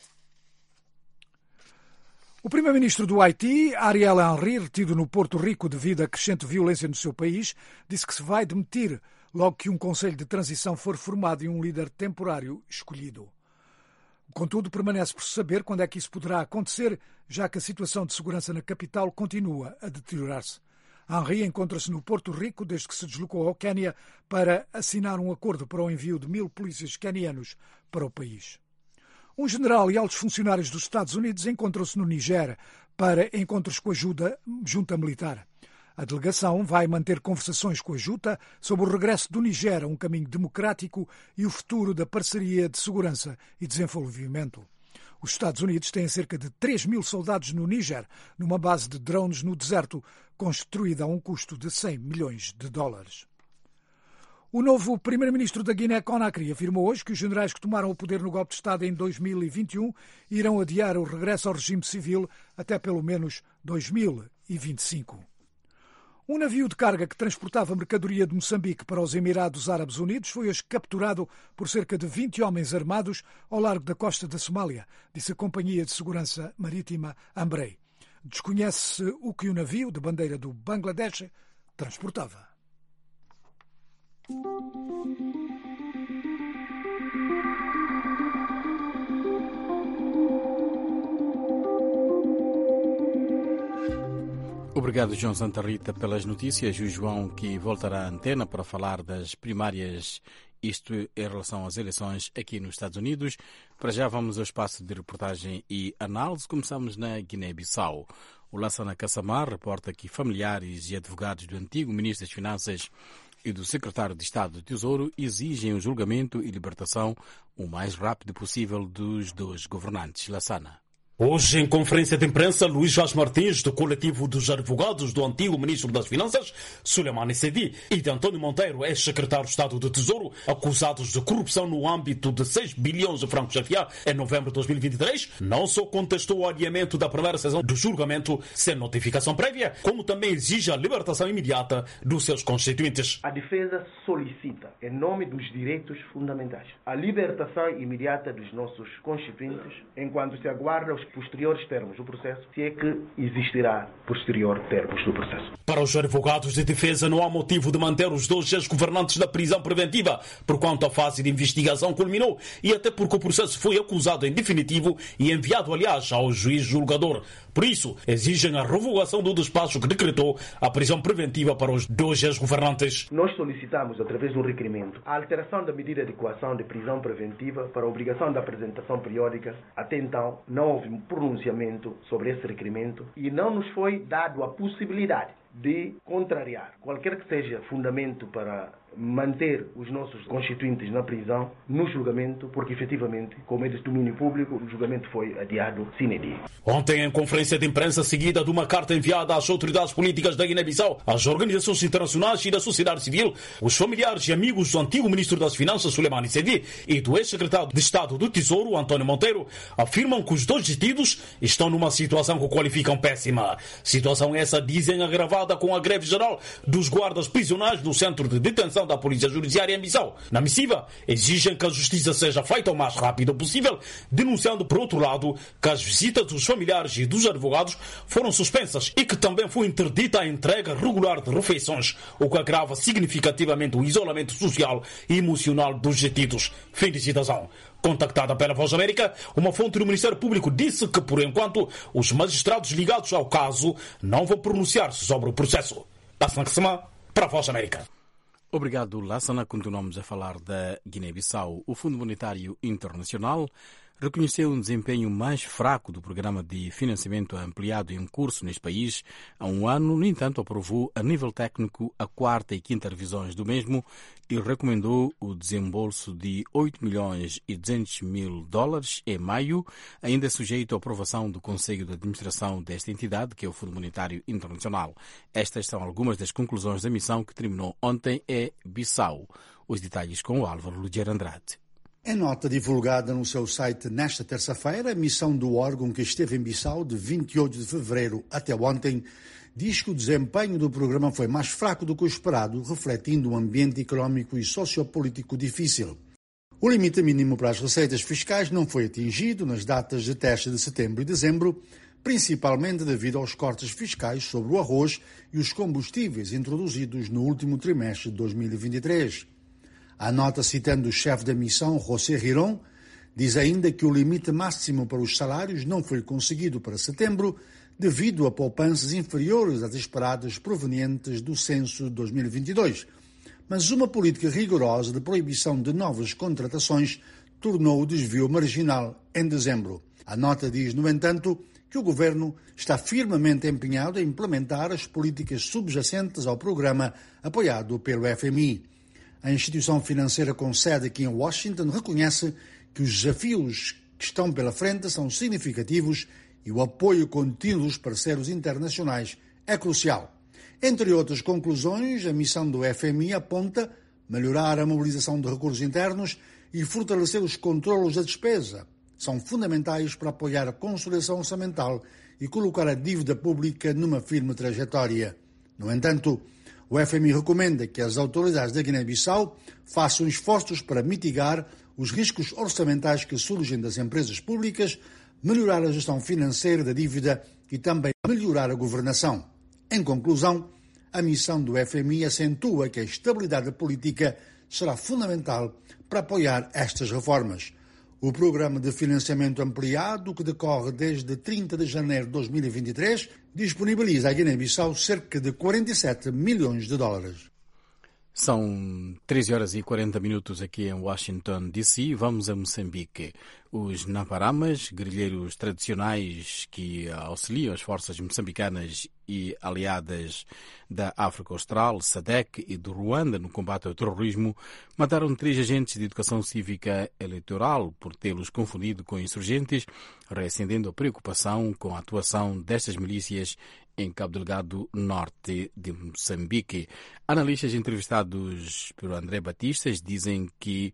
Speaker 1: O primeiro-ministro do Haiti, Ariel Henry, retido no Porto Rico devido à crescente violência no seu país, disse que se vai demitir logo que um conselho de transição for formado e um líder temporário escolhido. Contudo, permanece por saber quando é que isso poderá acontecer, já que a situação de segurança na capital continua a deteriorar-se. Henry encontra-se no Porto Rico desde que se deslocou ao Quênia para assinar um acordo para o envio de mil polícias quenianos para o país. Um general e altos funcionários dos Estados Unidos encontram-se no Niger para encontros com a ajuda, junta militar. A delegação vai manter conversações com a junta sobre o regresso do Niger a um caminho democrático e o futuro da parceria de segurança e desenvolvimento. Os Estados Unidos têm cerca de três mil soldados no Níger, numa base de drones no deserto, construída a um custo de cem milhões de dólares. O novo primeiro-ministro da Guiné-Conakry afirmou hoje que os generais que tomaram o poder no golpe de Estado em dois mil e vinte e um irão adiar o regresso ao regime civil até pelo menos dois mil e vinte e cinco. Um navio de carga que transportava mercadoria de Moçambique para os Emirados Árabes Unidos foi hoje capturado por cerca de vinte homens armados ao largo da costa da Somália, disse a Companhia de Segurança Marítima Ambrey. Desconhece-se o que o navio de bandeira do Bangladesh transportava.
Speaker 2: Obrigado, João Santa Rita, pelas notícias. O João que voltará à antena para falar das primárias Isto em relação às eleições aqui nos Estados Unidos. Para já vamos ao espaço de reportagem e análise. Começamos na Guiné-Bissau. O Lassana Kassamar reporta que familiares e advogados do antigo Ministro das Finanças e do Secretário de Estado do Tesouro exigem o julgamento e libertação o mais rápido possível dos dois governantes. Lassana.
Speaker 3: Hoje, em conferência de imprensa, Luís Vaz Martins, do coletivo dos advogados do antigo Ministro das Finanças, Suleiman Sedi, e de António Monteiro, ex-secretário de Estado do Tesouro, acusados de corrupção no âmbito de seis bilhões de francos C F A em novembro de dois mil e vinte e três, não só contestou o adiamento da primeira sessão do julgamento sem notificação prévia, como também exige a libertação imediata dos seus constituintes.
Speaker 8: A defesa solicita, em nome dos direitos fundamentais, a libertação imediata dos nossos constituintes, enquanto se aguarda os posteriores termos do processo, se é que existirá posterior termos do processo.
Speaker 3: Para os advogados de defesa, não há motivo de manter os dois ex-governantes na prisão preventiva, porquanto a fase de investigação culminou e até porque o processo foi acusado em definitivo e enviado, aliás, ao juiz julgador. Por isso, exigem a revogação do despacho que decretou a prisão preventiva para os dois ex-governantes.
Speaker 8: Nós solicitamos, através do requerimento, a alteração da medida de coação de prisão preventiva para a obrigação da apresentação periódica. Até então, não houve pronunciamento sobre esse requerimento e não nos foi dado a possibilidade de contrariar qualquer que seja fundamento para manter os nossos constituintes na prisão no julgamento, porque efetivamente, como é de domínio público, o julgamento foi adiado sine die.
Speaker 3: Ontem, em conferência de imprensa seguida de uma carta enviada às autoridades políticas da Guiné-Bissau, às organizações internacionais e da sociedade civil, os familiares e amigos do antigo Ministro das Finanças, Suleiman Sedi, e do ex-secretário de Estado do Tesouro, António Monteiro, afirmam que os dois detidos estão numa situação que qualificam péssima. Situação essa, dizem, agravada com a greve geral dos guardas prisionais do Centro de Detenção da Polícia Judiciária em Bissau. Na missiva, exigem que a justiça seja feita o mais rápido possível, denunciando, por outro lado, que as visitas dos familiares e dos advogados foram suspensas e que também foi interdita a entrega regular de refeições, o que agrava significativamente o isolamento social e emocional dos detidos. Fim de citação. Contactada pela Voz da América, uma fonte do Ministério Público disse que, por enquanto, os magistrados ligados ao caso não vão pronunciar-se sobre o processo. Lassana Kassamar, para a Voz da América.
Speaker 2: Obrigado, Lassana. Continuamos a falar da Guiné-Bissau. O Fundo Monetário Internacional reconheceu um desempenho mais fraco do programa de financiamento ampliado em curso neste país há um ano. No entanto, aprovou a nível técnico a quarta e quinta revisões do mesmo e recomendou o desembolso de oito milhões e duzentos mil dólares em maio, ainda sujeito à aprovação do Conselho de Administração desta entidade, que é o Fundo Monetário Internacional. Estas são algumas das conclusões da missão que terminou ontem em Bissau. Os detalhes com o Álvaro Ludier Andrade.
Speaker 9: Em nota divulgada no seu site nesta terça-feira, a missão do órgão que esteve em Bissau de vinte e oito de fevereiro até ontem diz que o desempenho do programa foi mais fraco do que o esperado, refletindo um ambiente económico e sociopolítico difícil. O limite mínimo para as receitas fiscais não foi atingido nas datas de teste de setembro e dezembro, principalmente devido aos cortes fiscais sobre o arroz e os combustíveis introduzidos no último trimestre de dois mil e vinte e três. A nota, citando o chefe da missão, José Riron, diz ainda que o limite máximo para os salários não foi conseguido para setembro devido a poupanças inferiores às esperadas provenientes do censo de dois mil e vinte e dois. Mas uma política rigorosa de proibição de novas contratações tornou o desvio marginal em dezembro. A nota diz, no entanto, que o governo está firmemente empenhado em implementar as políticas subjacentes ao programa apoiado pelo F M I. A instituição financeira com sede aqui em Washington reconhece que os desafios que estão pela frente são significativos e o apoio contínuo dos parceiros internacionais é crucial. Entre outras conclusões, a missão do F M I aponta melhorar a mobilização de recursos internos e fortalecer os controlos da despesa. São fundamentais para apoiar a consolidação orçamental e colocar a dívida pública numa firme trajetória. No entanto, o F M I recomenda que as autoridades da Guiné-Bissau façam esforços para mitigar os riscos orçamentais que surgem das empresas públicas, melhorar a gestão financeira da dívida e também melhorar a governação. Em conclusão, a missão do F M I acentua que a estabilidade política será fundamental para apoiar estas reformas. O programa de financiamento ampliado, que decorre desde trinta de janeiro de dois mil e vinte e três, disponibiliza à Guiné-Bissau cerca de quarenta e sete milhões de dólares.
Speaker 2: São treze horas e quarenta minutos aqui em Washington, D C. Vamos a Moçambique. Os Namparamas, guerrilheiros tradicionais que auxiliam as forças moçambicanas e aliadas da África Austral, SADC e do Ruanda no combate ao terrorismo, mataram três agentes de educação cívica eleitoral por tê-los confundido com insurgentes, reacendendo a preocupação com a atuação destas milícias em Cabo Delgado, norte de Moçambique. Analistas entrevistados por André Batistas dizem que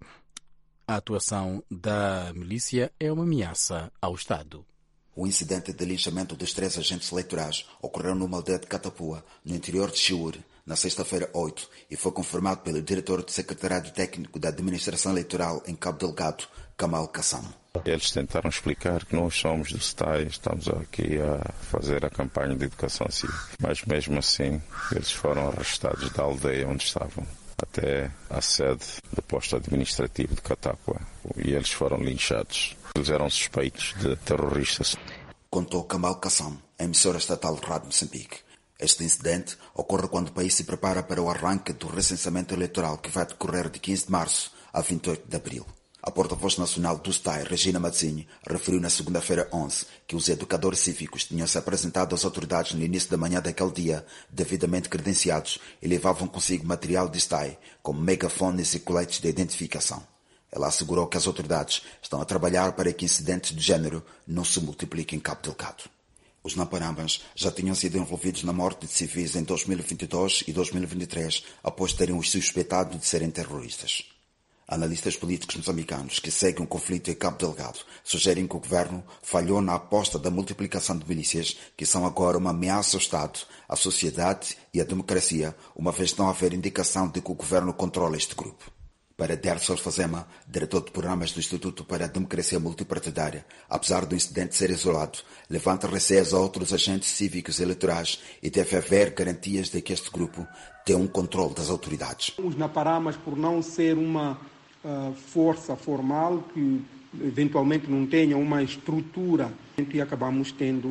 Speaker 2: a atuação da milícia é uma ameaça ao Estado.
Speaker 7: O incidente de linchamento dos três agentes eleitorais ocorreu numa aldeia de Catapua, no interior de Chiure, na sexta-feira oito, e foi confirmado pelo diretor do Secretariado Técnico da Administração Eleitoral em Cabo Delgado, Kamal Kassam.
Speaker 22: Eles tentaram explicar que nós somos do S T A I, estamos aqui a fazer a campanha de educação civil. Mas mesmo assim, eles foram arrestados da aldeia onde estavam até a sede do posto administrativo de Catapua e eles foram linchados. Eles eram suspeitos de terroristas.
Speaker 7: Contou Kamal Kassam, emissora estatal de Rádio Moçambique. Este incidente ocorre quando o país se prepara para o arranque do recenseamento eleitoral que vai decorrer de quinze de março a vinte e oito de abril. A porta-voz nacional do S T A I, Regina Mazzinho, referiu na segunda-feira onze que os educadores cívicos tinham se apresentado às autoridades no início da manhã daquele dia, devidamente credenciados, e levavam consigo material de S T A I, como megafones e coletes de identificação. Ela assegurou que as autoridades estão a trabalhar para que incidentes do género não se multipliquem em Cabo Delgado. Os Namparamas já tinham sido envolvidos na morte de civis em dois mil e vinte e dois e dois mil e vinte e três, após terem os suspeitado de serem terroristas. Analistas políticos moçambicanos que seguem o conflito em Cabo Delgado sugerem que o governo falhou na aposta da multiplicação de milícias, que são agora uma ameaça ao Estado, à sociedade e à democracia, uma vez não haver indicação de que o governo controla este grupo. Para Derso Alfazema, diretor de programas do Instituto para a Democracia Multipartidária, apesar do incidente ser isolado, levanta receios a outros agentes cívicos eleitorais e deve haver garantias de que este grupo tenha um controle das autoridades.
Speaker 4: Os Namparamas, por não ser uma uh, força formal, que eventualmente não tenha uma estrutura, e acabamos tendo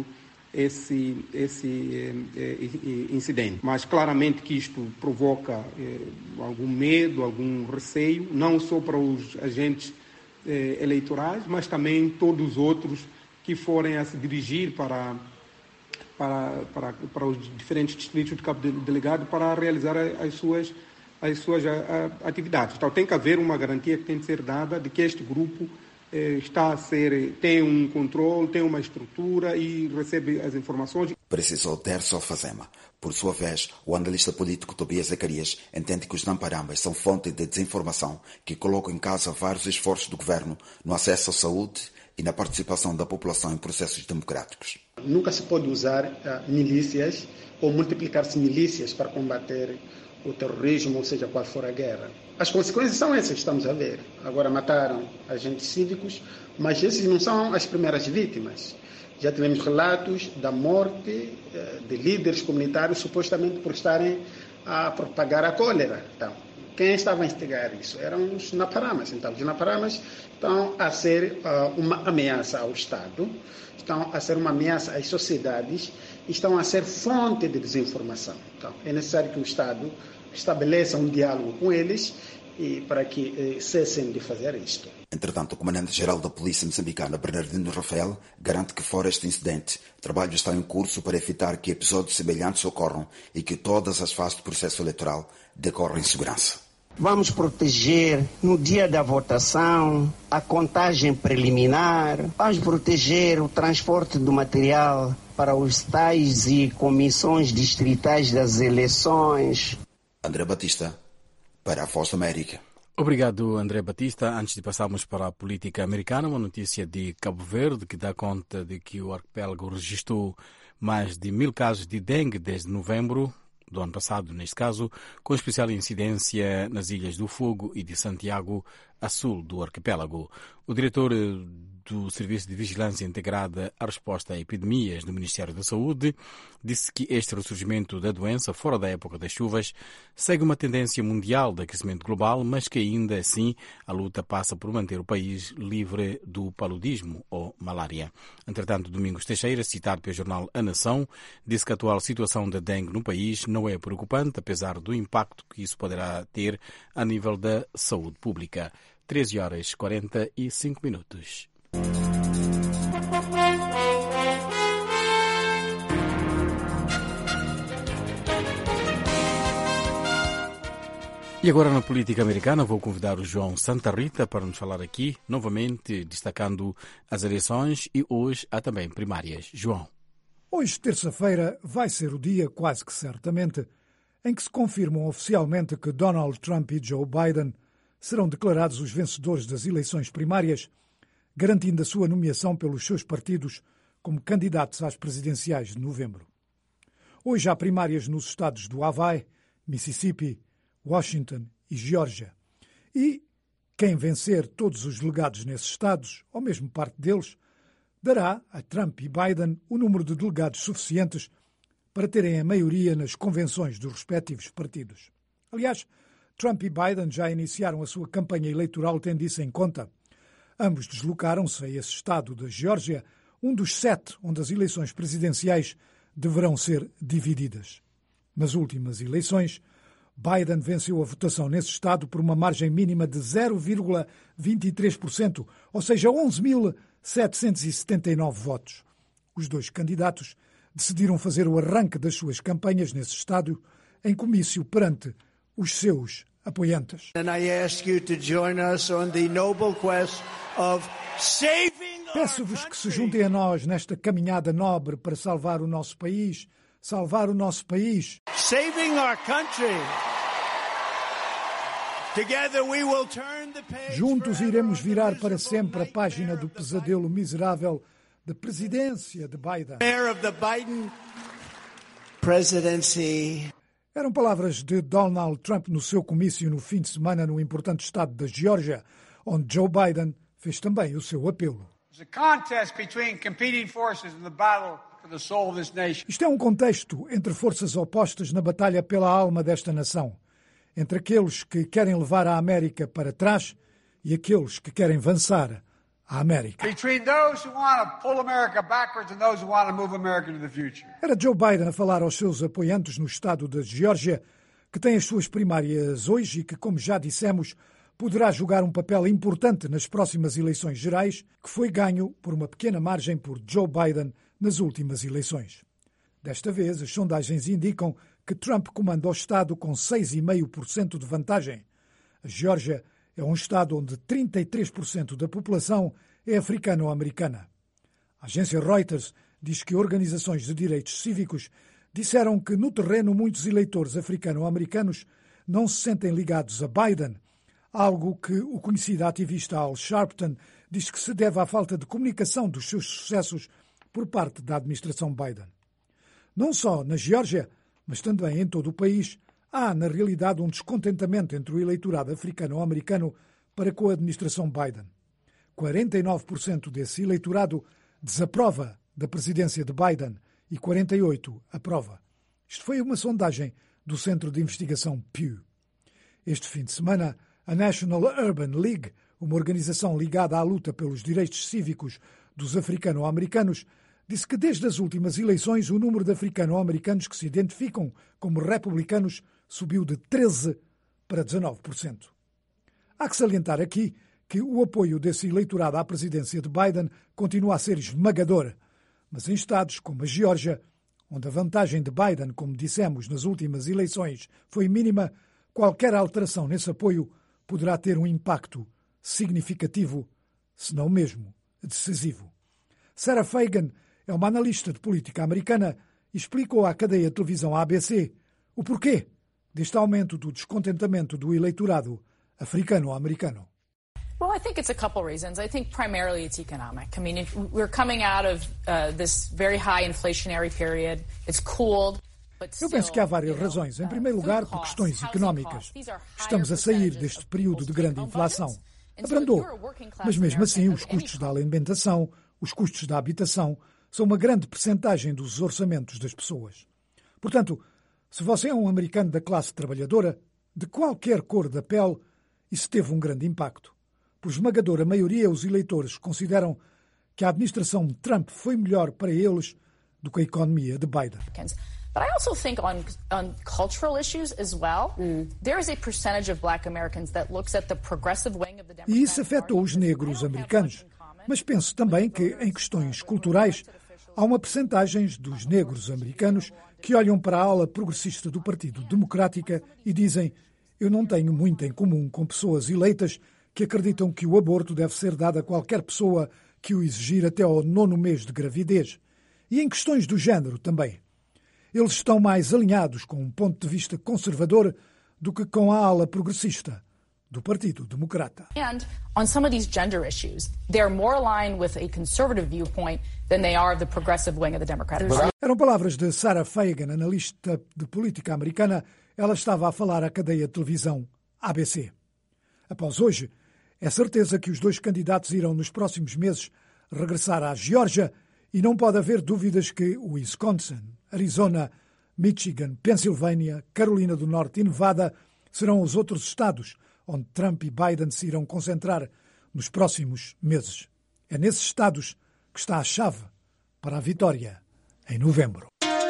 Speaker 4: esse, esse eh, eh, incidente. Mas claramente que isto provoca eh, algum medo, algum receio, não só para os agentes eh, eleitorais, mas também todos os outros que forem a se dirigir para, para, para, para os diferentes distritos de Cabo Delgado para realizar as suas, as suas atividades. Então tem que haver uma garantia que tem de ser dada de que este grupo está a ser, tem um controle, tem uma estrutura e recebe as informações.
Speaker 7: Precisou Derso Alfazema. Por sua vez, o analista político Tobias Zacarias entende que os Namparamas são fonte de desinformação que colocam em causa vários esforços do governo no acesso à saúde e na participação da população em processos democráticos.
Speaker 10: Nunca se pode usar uh, milícias ou multiplicar-se milícias para combater o terrorismo, ou seja, qual for a guerra. As consequências são essas que estamos a ver. Agora mataram agentes cívicos, mas esses não são as primeiras vítimas. Já tivemos relatos da morte eh, de líderes comunitários supostamente por estarem a propagar a cólera. Então, quem estava a instigar isso? Eram os Namparamas. Então, os Namparamas estão a ser uh, uma ameaça ao Estado, estão a ser uma ameaça às sociedades, estão a ser fonte de desinformação. Então, é necessário que o Estado estabeleça um diálogo com eles e para que eh, cessem de fazer isto.
Speaker 7: Entretanto, o comandante-geral da Polícia Moçambicana, Bernardino Rafael, garante que fora este incidente, trabalho está em curso para evitar que episódios semelhantes ocorram e que todas as fases do processo eleitoral decorram em segurança.
Speaker 12: Vamos proteger no dia da votação a contagem preliminar, vamos proteger o transporte do material para os tais e comissões distritais das eleições.
Speaker 7: André Batista, para a Voz da América.
Speaker 2: Obrigado, André Batista. Antes de passarmos para a política americana, uma notícia de Cabo Verde que dá conta de que o arquipélago registrou mais de mil casos de dengue desde novembro do ano passado, neste caso, com especial incidência nas Ilhas do Fogo e de Santiago, a sul do arquipélago. O diretor do Serviço de Vigilância Integrada à Resposta a Epidemias do Ministério da Saúde, disse que este ressurgimento da doença fora da época das chuvas segue uma tendência mundial de aquecimento global, mas que ainda assim a luta passa por manter o país livre do paludismo ou malária. Entretanto, Domingos Teixeira, citado pelo jornal A Nação, disse que a atual situação da dengue no país não é preocupante, apesar do impacto que isso poderá ter a nível da saúde pública. treze horas e quarenta e cinco minutos. E agora na política americana vou convidar o João Santa Rita para nos falar aqui, novamente destacando as eleições, e hoje há também primárias. João.
Speaker 1: Hoje, terça-feira, vai ser o dia, quase que certamente, em que se confirmam oficialmente que Donald Trump e Joe Biden serão declarados os vencedores das eleições primárias, garantindo a sua nomeação pelos seus partidos como candidatos às presidenciais de novembro. Hoje há primárias nos estados do Hawaii, Mississippi, Washington e Geórgia. E quem vencer todos os delegados nesses estados, ou mesmo parte deles, dará a Trump e Biden o número de delegados suficientes para terem a maioria nas convenções dos respectivos partidos. Aliás, Trump e Biden já iniciaram a sua campanha eleitoral tendo isso em conta. Ambos deslocaram-se a esse estado da Geórgia, um dos sete onde as eleições presidenciais deverão ser divididas. Nas últimas eleições, Biden venceu a votação nesse estado por uma margem mínima de zero vírgula vinte e três por cento, ou seja, onze mil setecentos e setenta e nove votos. Os dois candidatos decidiram fazer o arranque das suas campanhas nesse estado em comício perante os seus apoiantes. Peço-vos que se juntem a nós nesta caminhada nobre para salvar o nosso país, salvar o nosso país.
Speaker 5: Saving our country. Together we will turn the page.
Speaker 1: Juntos iremos virar para sempre a página do pesadelo miserável da presidência de Biden.
Speaker 5: Of the Biden presidency.
Speaker 1: Eram palavras de Donald Trump no seu comício no fim de semana no importante estado da Geórgia, onde Joe Biden fez também o seu apelo. Isto é um contexto entre forças opostas na batalha pela alma desta nação, entre aqueles que querem levar a América para trás e aqueles que querem avançar a América. Era Joe Biden a falar aos seus apoiantes no estado da Geórgia, que tem as suas primárias hoje e que, como já dissemos, poderá jogar um papel importante nas próximas eleições gerais, que foi ganho por uma pequena margem por Joe Biden nas últimas eleições. Desta vez, as sondagens indicam que Trump comanda o estado com seis vírgula cinco por cento de vantagem. A Geórgia é um estado onde trinta e três por cento da população é africano-americana. A agência Reuters diz que organizações de direitos cívicos disseram que, no terreno, muitos eleitores africano-americanos não se sentem ligados a Biden, algo que o conhecido ativista Al Sharpton diz que se deve à falta de comunicação dos seus sucessos por parte da administração Biden. Não só na Geórgia, mas também em todo o país, há, na realidade, um descontentamento entre o eleitorado africano-americano para com a administração Biden. quarenta e nove por cento desse eleitorado desaprova da presidência de Biden e quarenta e oito por cento aprova. Isto foi uma sondagem do Centro de Investigação Pew. Este fim de semana, a National Urban League, uma organização ligada à luta pelos direitos cívicos dos africano-americanos, disse que desde as últimas eleições o número de africano-americanos que se identificam como republicanos subiu de treze para dezanove por cento. Há que salientar aqui que o apoio desse eleitorado à presidência de Biden continua a ser esmagador, mas em estados como a Geórgia, onde a vantagem de Biden, como dissemos nas últimas eleições, foi mínima, qualquer alteração nesse apoio poderá ter um impacto significativo, se não mesmo decisivo. Sarah Fagan é uma analista de política americana e explicou à cadeia de televisão A B C o porquê deste aumento do descontentamento do eleitorado africano-americano.
Speaker 13: Well, I think it's a couple reasons. I think primarily it's economic. I mean, if we're coming out of uh, this very high inflationary period. It's cooled.
Speaker 1: Eu penso que há várias razões. Em primeiro lugar, por questões económicas. Estamos a sair deste período de grande inflação. Abrandou. Mas mesmo assim, os custos da alimentação, os custos da habitação, são uma grande percentagem dos orçamentos das pessoas. Portanto, se você é um americano da classe trabalhadora, de qualquer cor da pele, isso teve um grande impacto. Por esmagadora maioria, os eleitores consideram que a administração de Trump foi melhor para eles do que a economia de Biden.
Speaker 13: But I also think on, on cultural issues as well, mm. there is a percentage of black Americans that looks at the progressive wing of the Democratic
Speaker 1: E isso afetou os negros americanos. Mas penso também que, em questões culturais, há uma percentagem dos negros americanos que olham para a ala progressista do Partido Democrática e dizem: eu não tenho muito em comum com pessoas eleitas que acreditam que o aborto deve ser dado a qualquer pessoa que o exigir até ao nono mês de gravidez. E em questões do género também. Eles estão mais alinhados com um ponto de vista conservador do que com a ala progressista do Partido Democrata.
Speaker 13: And on some of these gender issues, they are more aligned with a conservative viewpoint than they are of the progressive wing of the Democratic Party.
Speaker 1: Eram palavras de Sarah Fagan, analista de política americana. Ela estava a falar à cadeia de televisão A B C. Após hoje, é certeza que os dois candidatos irão nos próximos meses regressar à Geórgia e não pode haver dúvidas que o Wisconsin, Arizona, Michigan, Pensilvânia, Carolina do Norte e Nevada serão os outros estados onde Trump e Biden se irão concentrar nos próximos meses. É nesses estados que está a chave para a vitória em novembro.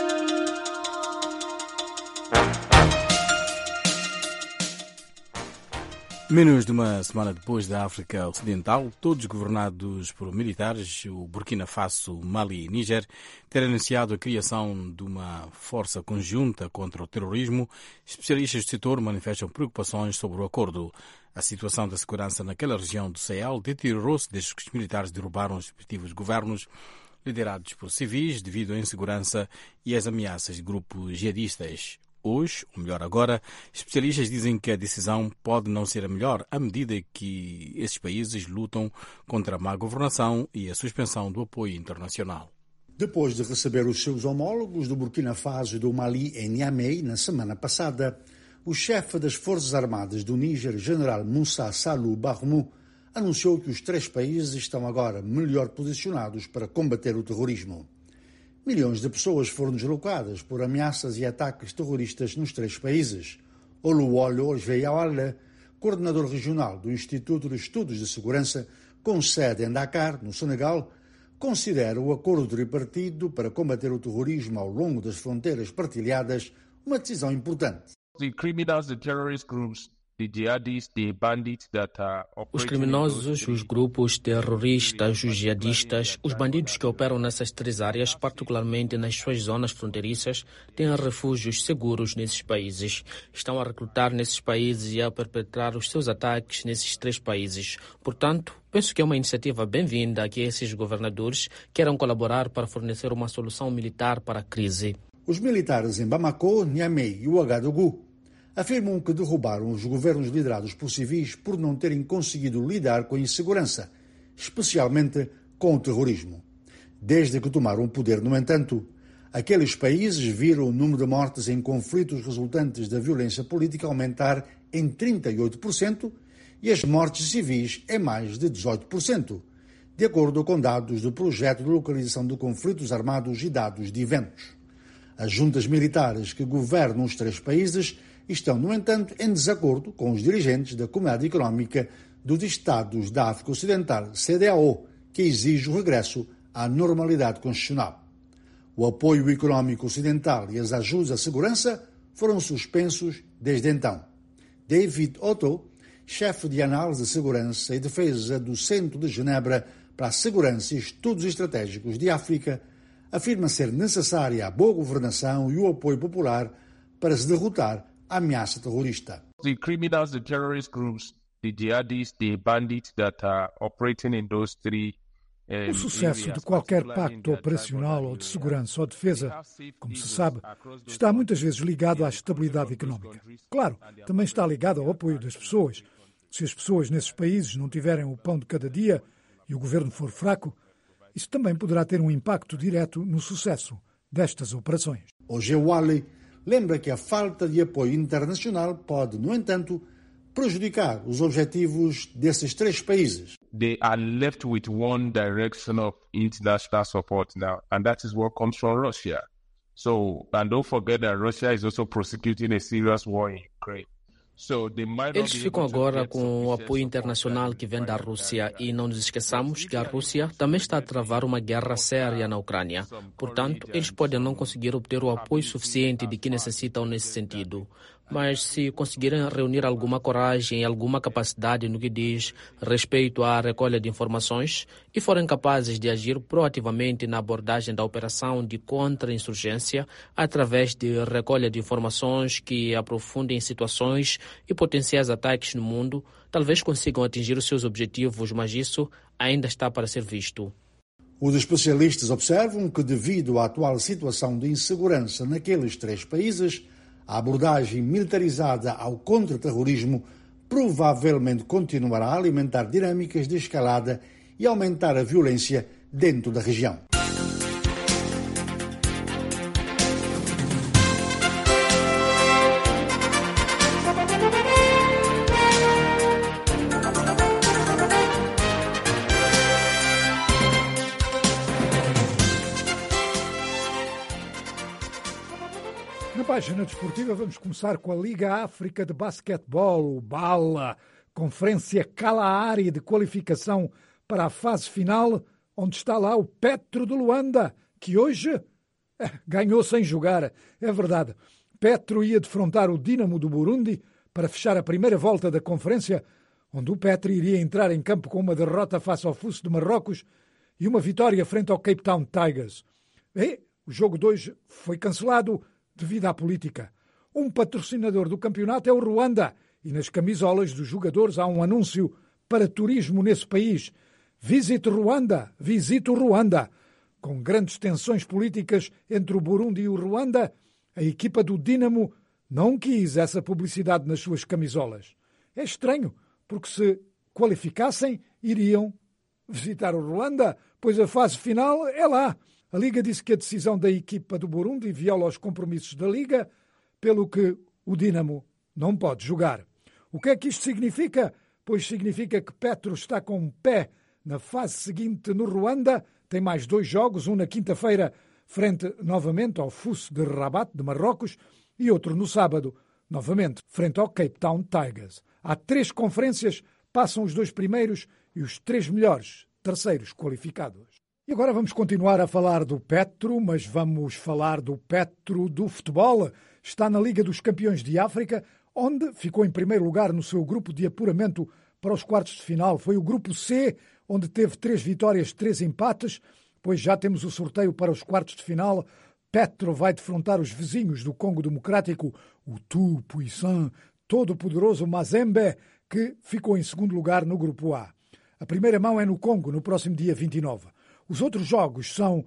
Speaker 2: Menos de uma semana depois da África Ocidental, todos governados por militares, o Burkina Faso, Mali e Níger, terem anunciado a criação de uma força conjunta contra o terrorismo, especialistas do setor manifestam preocupações sobre o acordo. A situação da segurança naquela região do Sahel deteriorou-se desde que os militares derrubaram os respectivos governos liderados por civis devido à insegurança e às ameaças de grupos jihadistas. Hoje, ou melhor agora, especialistas dizem que a decisão pode não ser a melhor à medida que esses países lutam contra a má governação e a suspensão do apoio internacional.
Speaker 9: Depois de receber os seus homólogos do Burkina Faso e do Mali em Niamey na semana passada, o chefe das Forças Armadas do Níger, General Moussa Salou Barmou, anunciou que os três países estão agora melhor posicionados para combater o terrorismo. Milhões de pessoas foram deslocadas por ameaças e ataques terroristas nos três países. Oluwole Veyawale, coordenador regional do Instituto de Estudos de Segurança, com sede em Dakar, no Senegal, considera o acordo tripartido para combater o terrorismo ao longo das fronteiras partilhadas uma decisão importante.
Speaker 6: The criminals, the terrorist groups, the jihadists, the bandits that are
Speaker 14: Os criminosos, os grupos terroristas, os jihadistas, os bandidos que operam nessas três áreas, particularmente nas suas zonas fronteiriças, têm refúgios seguros nesses países. Estão a recrutar nesses países e a perpetrar os seus ataques nesses três países. Portanto, penso que é uma iniciativa bem-vinda que esses governadores queiram colaborar para fornecer uma solução militar para a crise.
Speaker 9: Os militares em Bamako, Niamey e Ouagadougou afirmam que derrubaram os governos liderados por civis por não terem conseguido lidar com a insegurança, especialmente com o terrorismo. Desde que tomaram o poder, no entanto, aqueles países viram o número de mortes em conflitos resultantes da violência política aumentar em trinta e oito por cento e as mortes civis em mais de dezoito por cento, de acordo com dados do Projeto de Localização de Conflitos Armados e dados de eventos. As juntas militares que governam os três países estão, no entanto, em desacordo com os dirigentes da Comunidade Económica dos Estados da África Ocidental, C D A O, que exige o regresso à normalidade constitucional. O apoio económico ocidental e as ajudas à segurança foram suspensos desde então. David Otto, chefe de análise de segurança e defesa do Centro de Genebra para a Segurança e Estudos Estratégicos de África, afirma ser necessária a boa governação e o apoio popular para se derrotar a ameaça terrorista.
Speaker 6: The criminals, the terrorist groups, the jihadists, the bandits that are operating in those three um,
Speaker 1: O sucesso de qualquer pacto operacional ou de segurança ou defesa, como se sabe, está muitas vezes ligado à estabilidade económica. Claro, também está ligado ao apoio das pessoas. Se as pessoas nesses países não tiverem o pão de cada dia e o governo for fraco, isso também poderá ter um impacto direto no sucesso destas operações.
Speaker 9: O Ojewale lembra que a falta de apoio internacional pode, no entanto, prejudicar os objetivos desses três países.
Speaker 6: They are left with one direction of international support now, and that is what comes from Russia. So, and don't forget that Russia is also prosecuting a serious war in Ukraine. So they might not
Speaker 14: Eles
Speaker 6: be
Speaker 14: ficam
Speaker 6: able to
Speaker 14: agora
Speaker 6: get
Speaker 14: com o apoio
Speaker 6: sufficient
Speaker 14: internacional que vem da Rússia e não nos esqueçamos que a Rússia também está a travar uma guerra séria na Ucrânia. Portanto, eles podem não conseguir obter o apoio suficiente de que necessitam nesse sentido. Mas se conseguirem reunir alguma coragem e alguma capacidade no que diz respeito à recolha de informações e forem capazes de agir proativamente na abordagem da operação de contra-insurgência através de recolha de informações que aprofundem situações e potenciais ataques no mundo, talvez consigam atingir os seus objetivos, mas isso ainda está para ser visto.
Speaker 9: Os especialistas observam que, devido à atual situação de insegurança naqueles três países, a abordagem militarizada ao contra-terrorismo provavelmente continuará a alimentar dinâmicas de escalada e aumentar a violência dentro da região.
Speaker 1: Na página desportiva vamos começar com a Liga África de Basquetebol, o BALA, Conferência Kalahari de qualificação para a fase final, onde está lá o Petro de Luanda, que hoje eh, ganhou sem jogar. É verdade. Petro ia defrontar o Dinamo do Burundi para fechar a primeira volta da conferência, onde o Petro iria entrar em campo com uma derrota face ao F U S de Marrocos e uma vitória frente ao Cape Town Tigers. E o jogo de hoje foi cancelado devido à política. Um patrocinador do campeonato é o Ruanda e nas camisolas dos jogadores há um anúncio para turismo nesse país. Visite Ruanda, visite o Ruanda. Com grandes tensões políticas entre o Burundi e o Ruanda, a equipa do Dinamo não quis essa publicidade nas suas camisolas. É estranho, porque se qualificassem, iriam visitar o Ruanda, pois a fase final é lá. A Liga disse que a decisão da equipa do Burundi viola os compromissos da Liga, pelo que o Dinamo não pode jogar. O que é que isto significa? Pois significa que Petro está com um pé na fase seguinte no Ruanda, tem mais dois jogos, um na quinta-feira, frente novamente ao F U S de Rabat, de Marrocos, e outro no sábado, novamente, frente ao Cape Town Tigers. Há três conferências, passam os dois primeiros e os três melhores, terceiros qualificados. E agora vamos continuar a falar do Petro, mas vamos falar do Petro do futebol. Está na Liga dos Campeões de África, onde ficou em primeiro lugar no seu grupo de apuramento para os quartos de final. Foi o grupo C, onde teve três vitórias, três empates, pois já temos o sorteio para os quartos de final. Petro vai defrontar os vizinhos do Congo Democrático, o tout puissant, todo-poderoso Mazembe, que ficou em segundo lugar no grupo A. A primeira mão é no Congo, no próximo dia vinte e nove. Os outros jogos são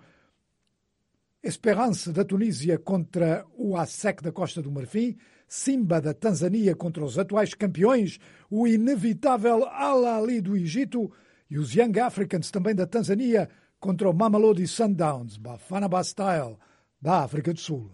Speaker 1: Esperance da Tunísia contra o A S E C da Costa do Marfim, Simba da Tanzânia contra os atuais campeões, o inevitável Al Ahly do Egito e os Young Africans também da Tanzânia contra o Mamelodi Sundowns, Bafana Bastille da África do Sul.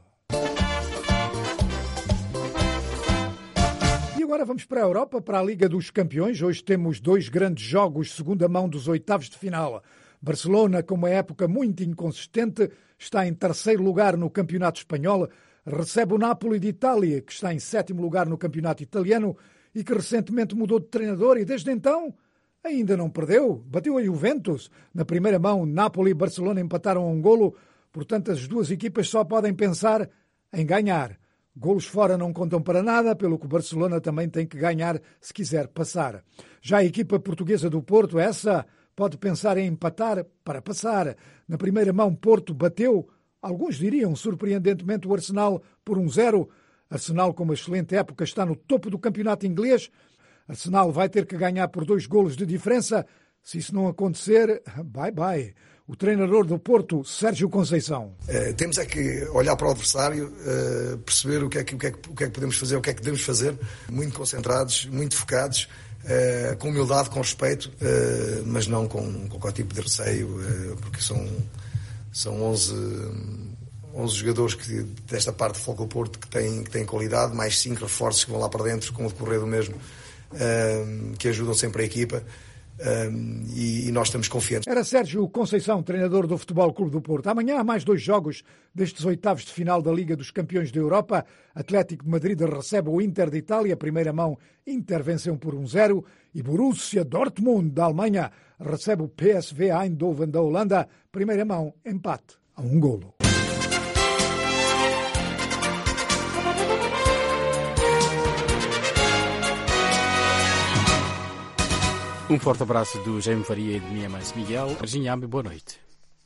Speaker 1: E agora vamos para a Europa, para a Liga dos Campeões. Hoje temos dois grandes jogos, segunda mão dos oitavos de final. Barcelona, com uma época muito inconsistente, está em terceiro lugar no Campeonato Espanhol, recebe o Napoli de Itália, que está em sétimo lugar no Campeonato Italiano e que recentemente mudou de treinador e desde então ainda não perdeu. Bateu a Juventus. Na primeira mão, Napoli e Barcelona empataram a um golo, portanto as duas equipas só podem pensar em ganhar. Golos fora não contam para nada, pelo que o Barcelona também tem que ganhar se quiser passar. Já a equipa portuguesa do Porto, essa pode pensar em empatar para passar. Na primeira mão, Porto bateu, alguns diriam surpreendentemente, o Arsenal por um zero. Arsenal, com uma excelente época, está no topo do campeonato inglês. Arsenal vai ter que ganhar por dois golos de diferença. Se isso não acontecer, bye bye. O treinador do Porto, Sérgio Conceição.
Speaker 21: Uh, temos é que olhar para o adversário, uh, perceber o que, é que, o, que é que, o que é que podemos fazer, o que é que devemos fazer, muito concentrados, muito focados, uh, com humildade, com respeito, uh, mas não com, com qualquer tipo de receio, uh, porque são, são onze, onze jogadores que, desta parte do Foco Porto que têm, que têm qualidade, mais cinco reforços que vão lá para dentro com o decorrer do mesmo. uh, que ajudam sempre a equipa. Um, e, e nós estamos confiantes.
Speaker 1: Era Sérgio Conceição, treinador do Futebol Clube do Porto. Amanhã há mais dois jogos destes oitavos de final da Liga dos Campeões da Europa. Atlético de Madrid recebe o Inter de Itália, primeira mão, Inter venceu por um zero, e Borussia Dortmund da Alemanha recebe o P S V Eindhoven da Holanda, primeira mão, empate a um golo.
Speaker 2: Um forte abraço do Jaime Faria e de minha mãe Miguel. Virginia, boa noite.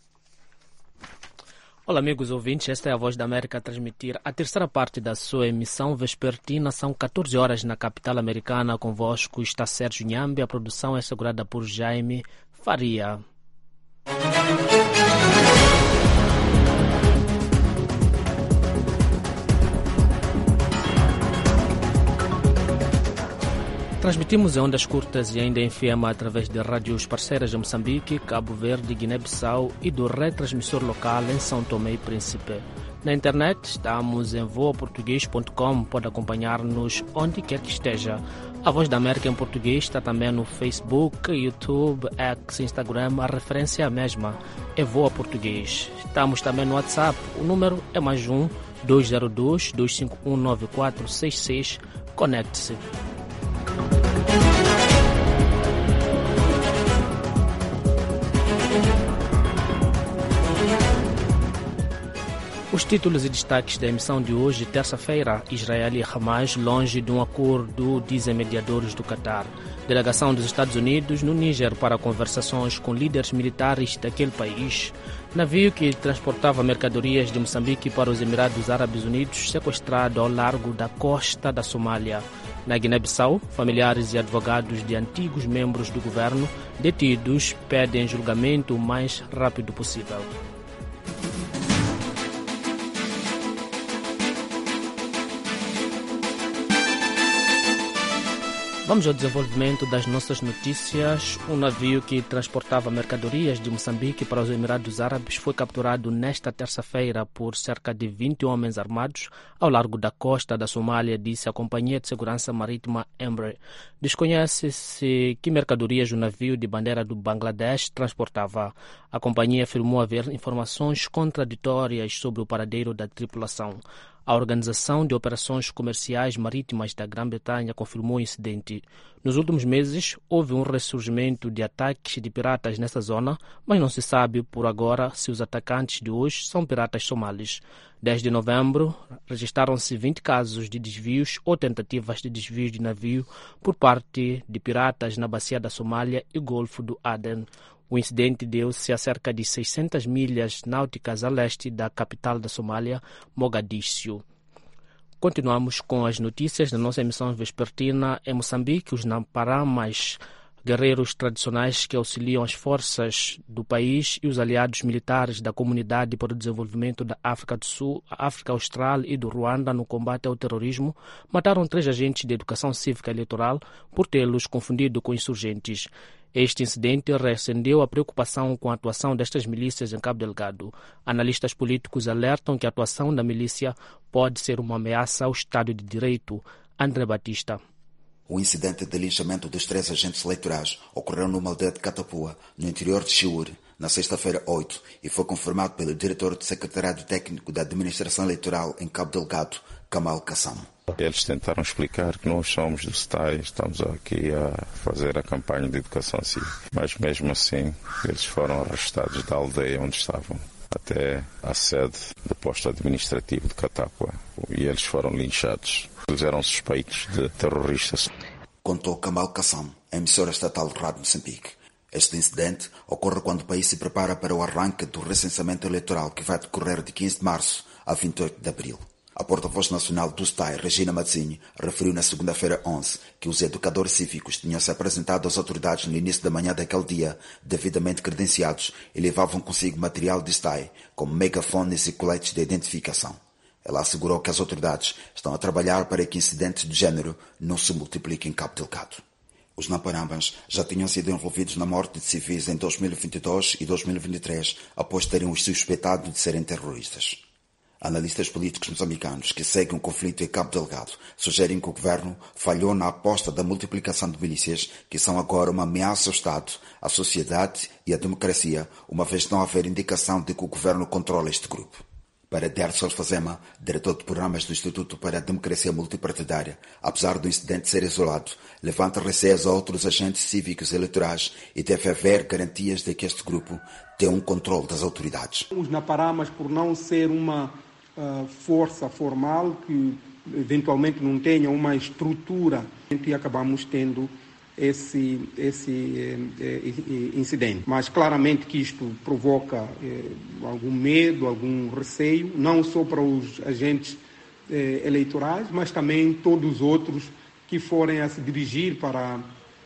Speaker 14: Olá, amigos ouvintes. Esta é a Voz da América a transmitir a terceira parte da sua emissão vespertina. São catorze horas na capital americana. Convosco está Sérgio Nhambe. A produção é assegurada por Jaime Faria. Transmitimos em ondas curtas e ainda em F M através de rádios parceiras de Moçambique, Cabo Verde, Guiné-Bissau e do retransmissor local em São Tomé e Príncipe. Na internet estamos em voa português ponto com, pode acompanhar-nos onde quer que esteja. A Voz da América em português está também no Facebook, YouTube, X, Instagram, a referência é a mesma, é Voa Português. Estamos também no WhatsApp, o número é mais um, dois zero dois, dois cinco um, nove quatro seis seis, conecte-se. Os títulos e destaques da emissão de hoje, terça-feira, Israel e Hamas longe de um acordo, dizem mediadores do Catar. Delegação dos Estados Unidos no Níger para conversações com líderes militares daquele país. Navio que transportava mercadorias de Moçambique para os Emirados Árabes Unidos sequestrado ao largo da costa da Somália. Na Guiné-Bissau, familiares e advogados de antigos membros do governo detidos pedem julgamento o mais rápido possível. Vamos ao desenvolvimento das nossas notícias. Um navio que transportava mercadorias de Moçambique para os Emirados Árabes foi capturado nesta terça-feira por cerca de vinte homens armados ao largo da costa da Somália, disse a Companhia de Segurança Marítima Embraer. Desconhece-se que mercadorias o navio de bandeira do Bangladesh transportava. A companhia afirmou haver informações contraditórias sobre o paradeiro da tripulação. A Organização de Operações Comerciais Marítimas da Grã-Bretanha confirmou o incidente. Nos últimos meses, houve um ressurgimento de ataques de piratas nessa zona, mas não se sabe por agora se os atacantes de hoje são piratas somalis. Desde novembro, registraram-se vinte casos de desvios ou tentativas de desvio de navio por parte de piratas na bacia da Somália e Golfo do Aden. O incidente deu-se a cerca de seiscentas milhas náuticas a leste da capital da Somália, Mogadíscio. Continuamos com as notícias da nossa emissão vespertina. Em Moçambique, os Namparamas, guerreiros tradicionais que auxiliam as forças do país e os aliados militares da Comunidade para o Desenvolvimento da África do Sul, África Austral e do Ruanda no combate ao terrorismo, mataram três agentes de educação cívica eleitoral por tê-los confundido com insurgentes. Este incidente reacendeu a preocupação com a atuação destas milícias em Cabo Delgado. Analistas políticos alertam que a atuação da milícia pode ser uma ameaça ao Estado de Direito. André Batista.
Speaker 7: O incidente de linchamento dos três agentes eleitorais ocorreu numa aldeia de Catapua, no interior de Chiure, na sexta-feira oito, e foi confirmado pelo diretor do Secretariado Técnico da Administração Eleitoral em Cabo Delgado, Kamal Kassam.
Speaker 22: Eles tentaram explicar que nós somos do S T A I, estamos aqui a fazer a campanha de educação civil. Mas mesmo assim, eles foram arrestados da aldeia onde estavam até a sede do posto administrativo de Catapua e eles foram linchados. Eles eram suspeitos de terroristas.
Speaker 7: Contou Kamal Kassam, emissora estatal de Rádio Moçambique. Este incidente ocorre quando o país se prepara para o arranque do recenseamento eleitoral que vai decorrer de quinze de março a vinte e oito de abril. A porta-voz nacional do S T A I, Regina Mazzini, referiu na segunda-feira onze que os educadores cívicos tinham se apresentado às autoridades no início da manhã daquele dia, devidamente credenciados, e levavam consigo material de S T A I, como megafones e coletes de identificação. Ela assegurou que as autoridades estão a trabalhar para que incidentes do género não se multipliquem em Cabo Delgado. Os Namparamas já tinham sido envolvidos na morte de civis em dois mil e vinte e dois e dois mil e vinte e três, após terem os suspeitado de serem terroristas. Analistas políticos moçambicanos que seguem o conflito em Cabo Delgado sugerem que o governo falhou na aposta da multiplicação de milícias, que são agora uma ameaça ao Estado, à sociedade e à democracia, uma vez de não haver indicação de que o governo controla este grupo. Para Derson Fazema, diretor de programas do Instituto para a Democracia Multipartidária, apesar do incidente ser isolado, levanta receios a outros agentes cívicos e eleitorais e deve haver garantias de que este grupo tenha um controle das autoridades.
Speaker 4: Os Naparamas, por não ser uma uh, força formal que eventualmente não tenha uma estrutura, e acabamos tendo esse, esse eh, eh, incidente. Mas claramente que isto provoca eh, algum medo, algum receio, não só para os agentes eh, eleitorais, mas também todos os outros que forem a se dirigir para,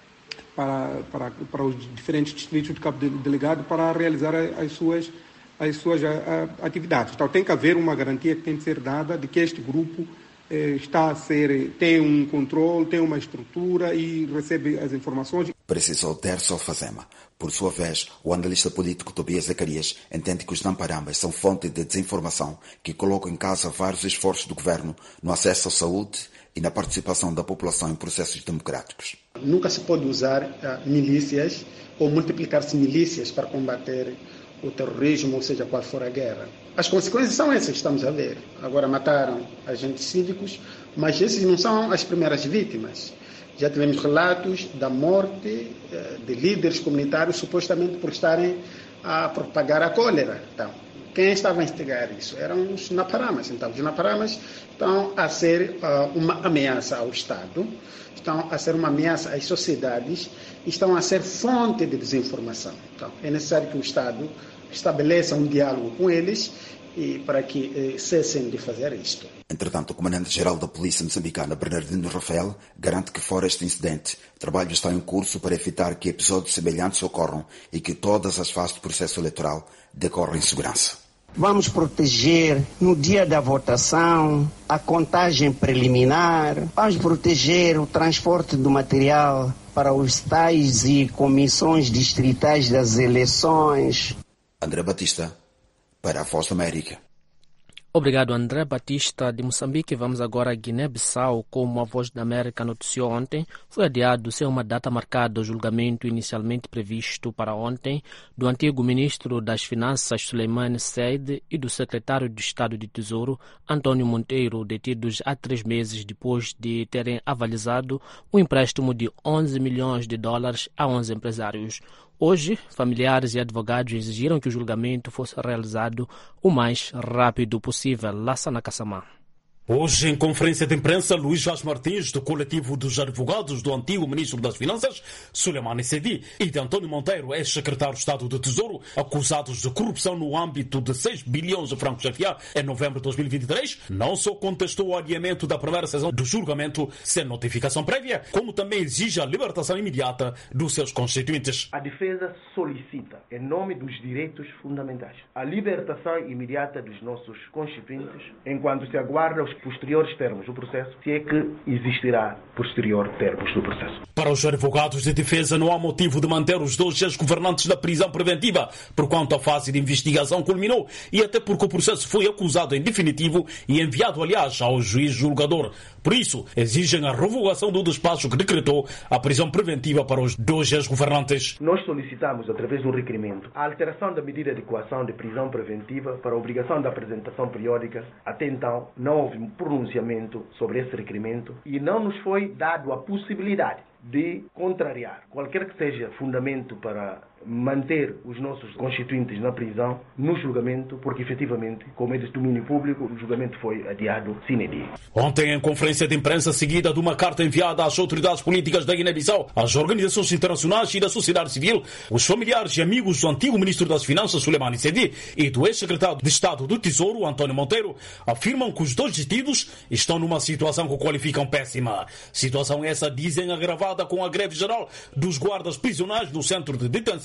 Speaker 4: para, para, para os diferentes distritos de Cabo Delgado para realizar as suas, as suas a, a, atividades. Então tem que haver uma garantia que tem de ser dada de que este grupo está a ser, tem um controle, tem uma estrutura e recebe as informações.
Speaker 7: Precisou Derson Fazema. Por sua vez, o analista político Tobias Zacarias entende que os Namparamas são fonte de desinformação que colocam em causa vários esforços do governo no acesso à saúde e na participação da população em processos democráticos.
Speaker 10: Nunca se pode usar uh, milícias ou multiplicar-se milícias para combater o terrorismo, ou seja, qual for a guerra. As consequências são essas que estamos a ver. Agora mataram agentes cívicos, mas esses não são as primeiras vítimas. Já tivemos relatos da morte eh, de líderes comunitários supostamente por estarem a propagar a cólera. Então, quem estava a instigar isso? Eram os Naparamas. Então, os Naparamas estão a ser uh, uma ameaça ao Estado, estão a ser uma ameaça às sociedades, estão a ser fonte de desinformação. Então, é necessário que o Estado estabeleça um diálogo com eles e para que eh, cessem de fazer isto.
Speaker 7: Entretanto, o comandante-geral da Polícia Moçambicana, Bernardino Rafael, garante que, fora este incidente, trabalho está em curso para evitar que episódios semelhantes ocorram e que todas as fases do processo eleitoral decorram em segurança.
Speaker 12: Vamos proteger no dia da votação a contagem preliminar, vamos proteger o transporte do material para os tais e comissões distritais das eleições.
Speaker 7: André Batista, para a Voz da América.
Speaker 14: Obrigado, André Batista. De Moçambique, vamos agora a Guiné-Bissau. Como a Voz da América noticiou ontem, foi adiado sem uma data marcada o julgamento inicialmente previsto para ontem do antigo ministro das Finanças, Suleimane Said, e do secretário de Estado de Tesouro, Antônio Monteiro, detidos há três meses depois de terem avalizado um empréstimo de onze milhões de dólares a onze empresários. Hoje, familiares e advogados exigiram que o julgamento fosse realizado o mais rápido possível. Lassana Kassamá.
Speaker 3: Hoje, em conferência de imprensa, Luís Vaz Martins, do coletivo dos advogados do antigo ministro das Finanças, Suleimane Said, e de Antônio Monteiro, ex-secretário de Estado de Tesouro, acusados de corrupção no âmbito de seis bilhões de francos F A em novembro de dois mil e vinte e três, não só contestou o adiamento da primeira sessão do julgamento sem notificação prévia, como também exige a libertação imediata dos seus constituintes.
Speaker 8: A defesa solicita, em nome dos direitos fundamentais, a libertação imediata dos nossos constituintes, enquanto se aguarda os posteriores termos do processo, se é que existirá posterior termos do processo.
Speaker 3: Para os advogados de defesa, não há motivo de manter os dois ex-governantes na prisão preventiva, porquanto a fase de investigação culminou e até porque o processo foi acusado em definitivo e enviado, aliás, ao juiz julgador. Por isso, exigem a revogação do despacho que decretou a prisão preventiva para os dois ex-governantes.
Speaker 8: Nós solicitamos, através do requerimento, a alteração da medida de coação de prisão preventiva para a obrigação da apresentação periódica. Até então, não houve pronunciamento sobre esse requerimento e não nos foi dado a possibilidade de contrariar qualquer que seja fundamento para manter os nossos constituintes na prisão no julgamento, porque efetivamente, como é de domínio público, o julgamento foi adiado sine die.
Speaker 3: Ontem, em conferência de imprensa seguida de uma carta enviada às autoridades políticas da Guiné-Bissau, às organizações internacionais e da sociedade civil, os familiares e amigos do antigo ministro das Finanças, Suleimane Said, e do ex-secretário de Estado do Tesouro, Antônio Monteiro, afirmam que os dois detidos estão numa situação que qualificam péssima. Situação essa, dizem, agravada com a greve geral dos guardas prisionais no centro de detenção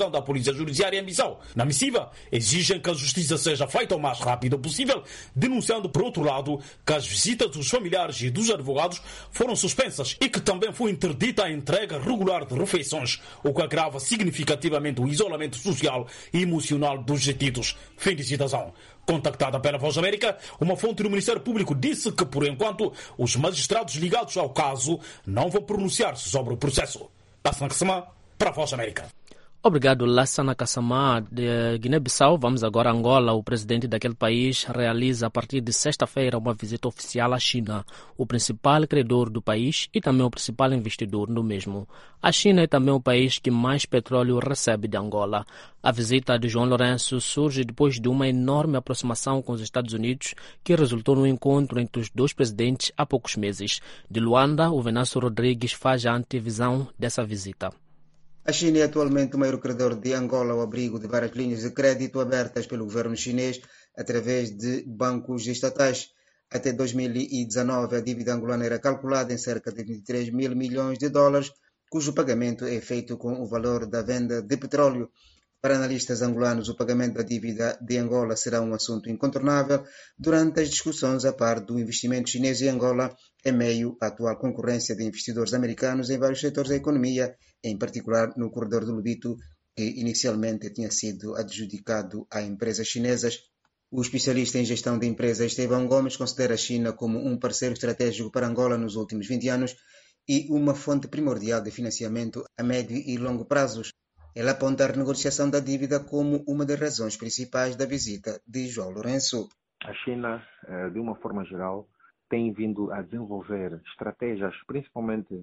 Speaker 3: intervenção da Polícia Judiciária em Bissau. Na missiva, exigem que a justiça seja feita o mais rápido possível, denunciando, por outro lado, que as visitas dos familiares e dos advogados foram suspensas e que também foi interdita a entrega regular de refeições, o que agrava significativamente o isolamento social e emocional dos detidos. Fim de citação. Contactada pela Voz da América, uma fonte do Ministério Público disse que, por enquanto, os magistrados ligados ao caso não vão pronunciar-se sobre o processo. Lassana Kassamá, para a Voz da América.
Speaker 14: Obrigado, Lassana Kassamá. De Guiné-Bissau, vamos agora a Angola. O presidente daquele país realiza a partir de sexta-feira uma visita oficial à China, o principal credor do país e também o principal investidor no mesmo. A China é também o país que mais petróleo recebe de Angola. A visita de João Lourenço surge depois de uma enorme aproximação com os Estados Unidos, que resultou no encontro entre os dois presidentes há poucos meses. De Luanda, o Venâncio Rodrigues faz a antevisão dessa visita.
Speaker 11: A China é atualmente o maior credor de Angola ao abrigo de várias linhas de crédito abertas pelo governo chinês através de bancos estatais. Até dois mil e dezanove, a dívida angolana era calculada em cerca de vinte e três mil milhões de dólares, cujo pagamento é feito com o valor da venda de petróleo. Para analistas angolanos, o pagamento da dívida de Angola será um assunto incontornável durante as discussões a par do investimento chinês em Angola, em meio à atual concorrência de investidores americanos em vários setores da economia, em particular no corredor do Lobito, que inicialmente tinha sido adjudicado a empresas chinesas. O especialista em gestão de empresas Estevão Gomes considera a China como um parceiro estratégico para Angola nos últimos vinte anos e uma fonte primordial de financiamento a médio e longo prazos. Ele aponta a renegociação da dívida como uma das razões principais da visita de João Lourenço.
Speaker 15: A China, de uma forma geral, tem vindo a desenvolver estratégias, principalmente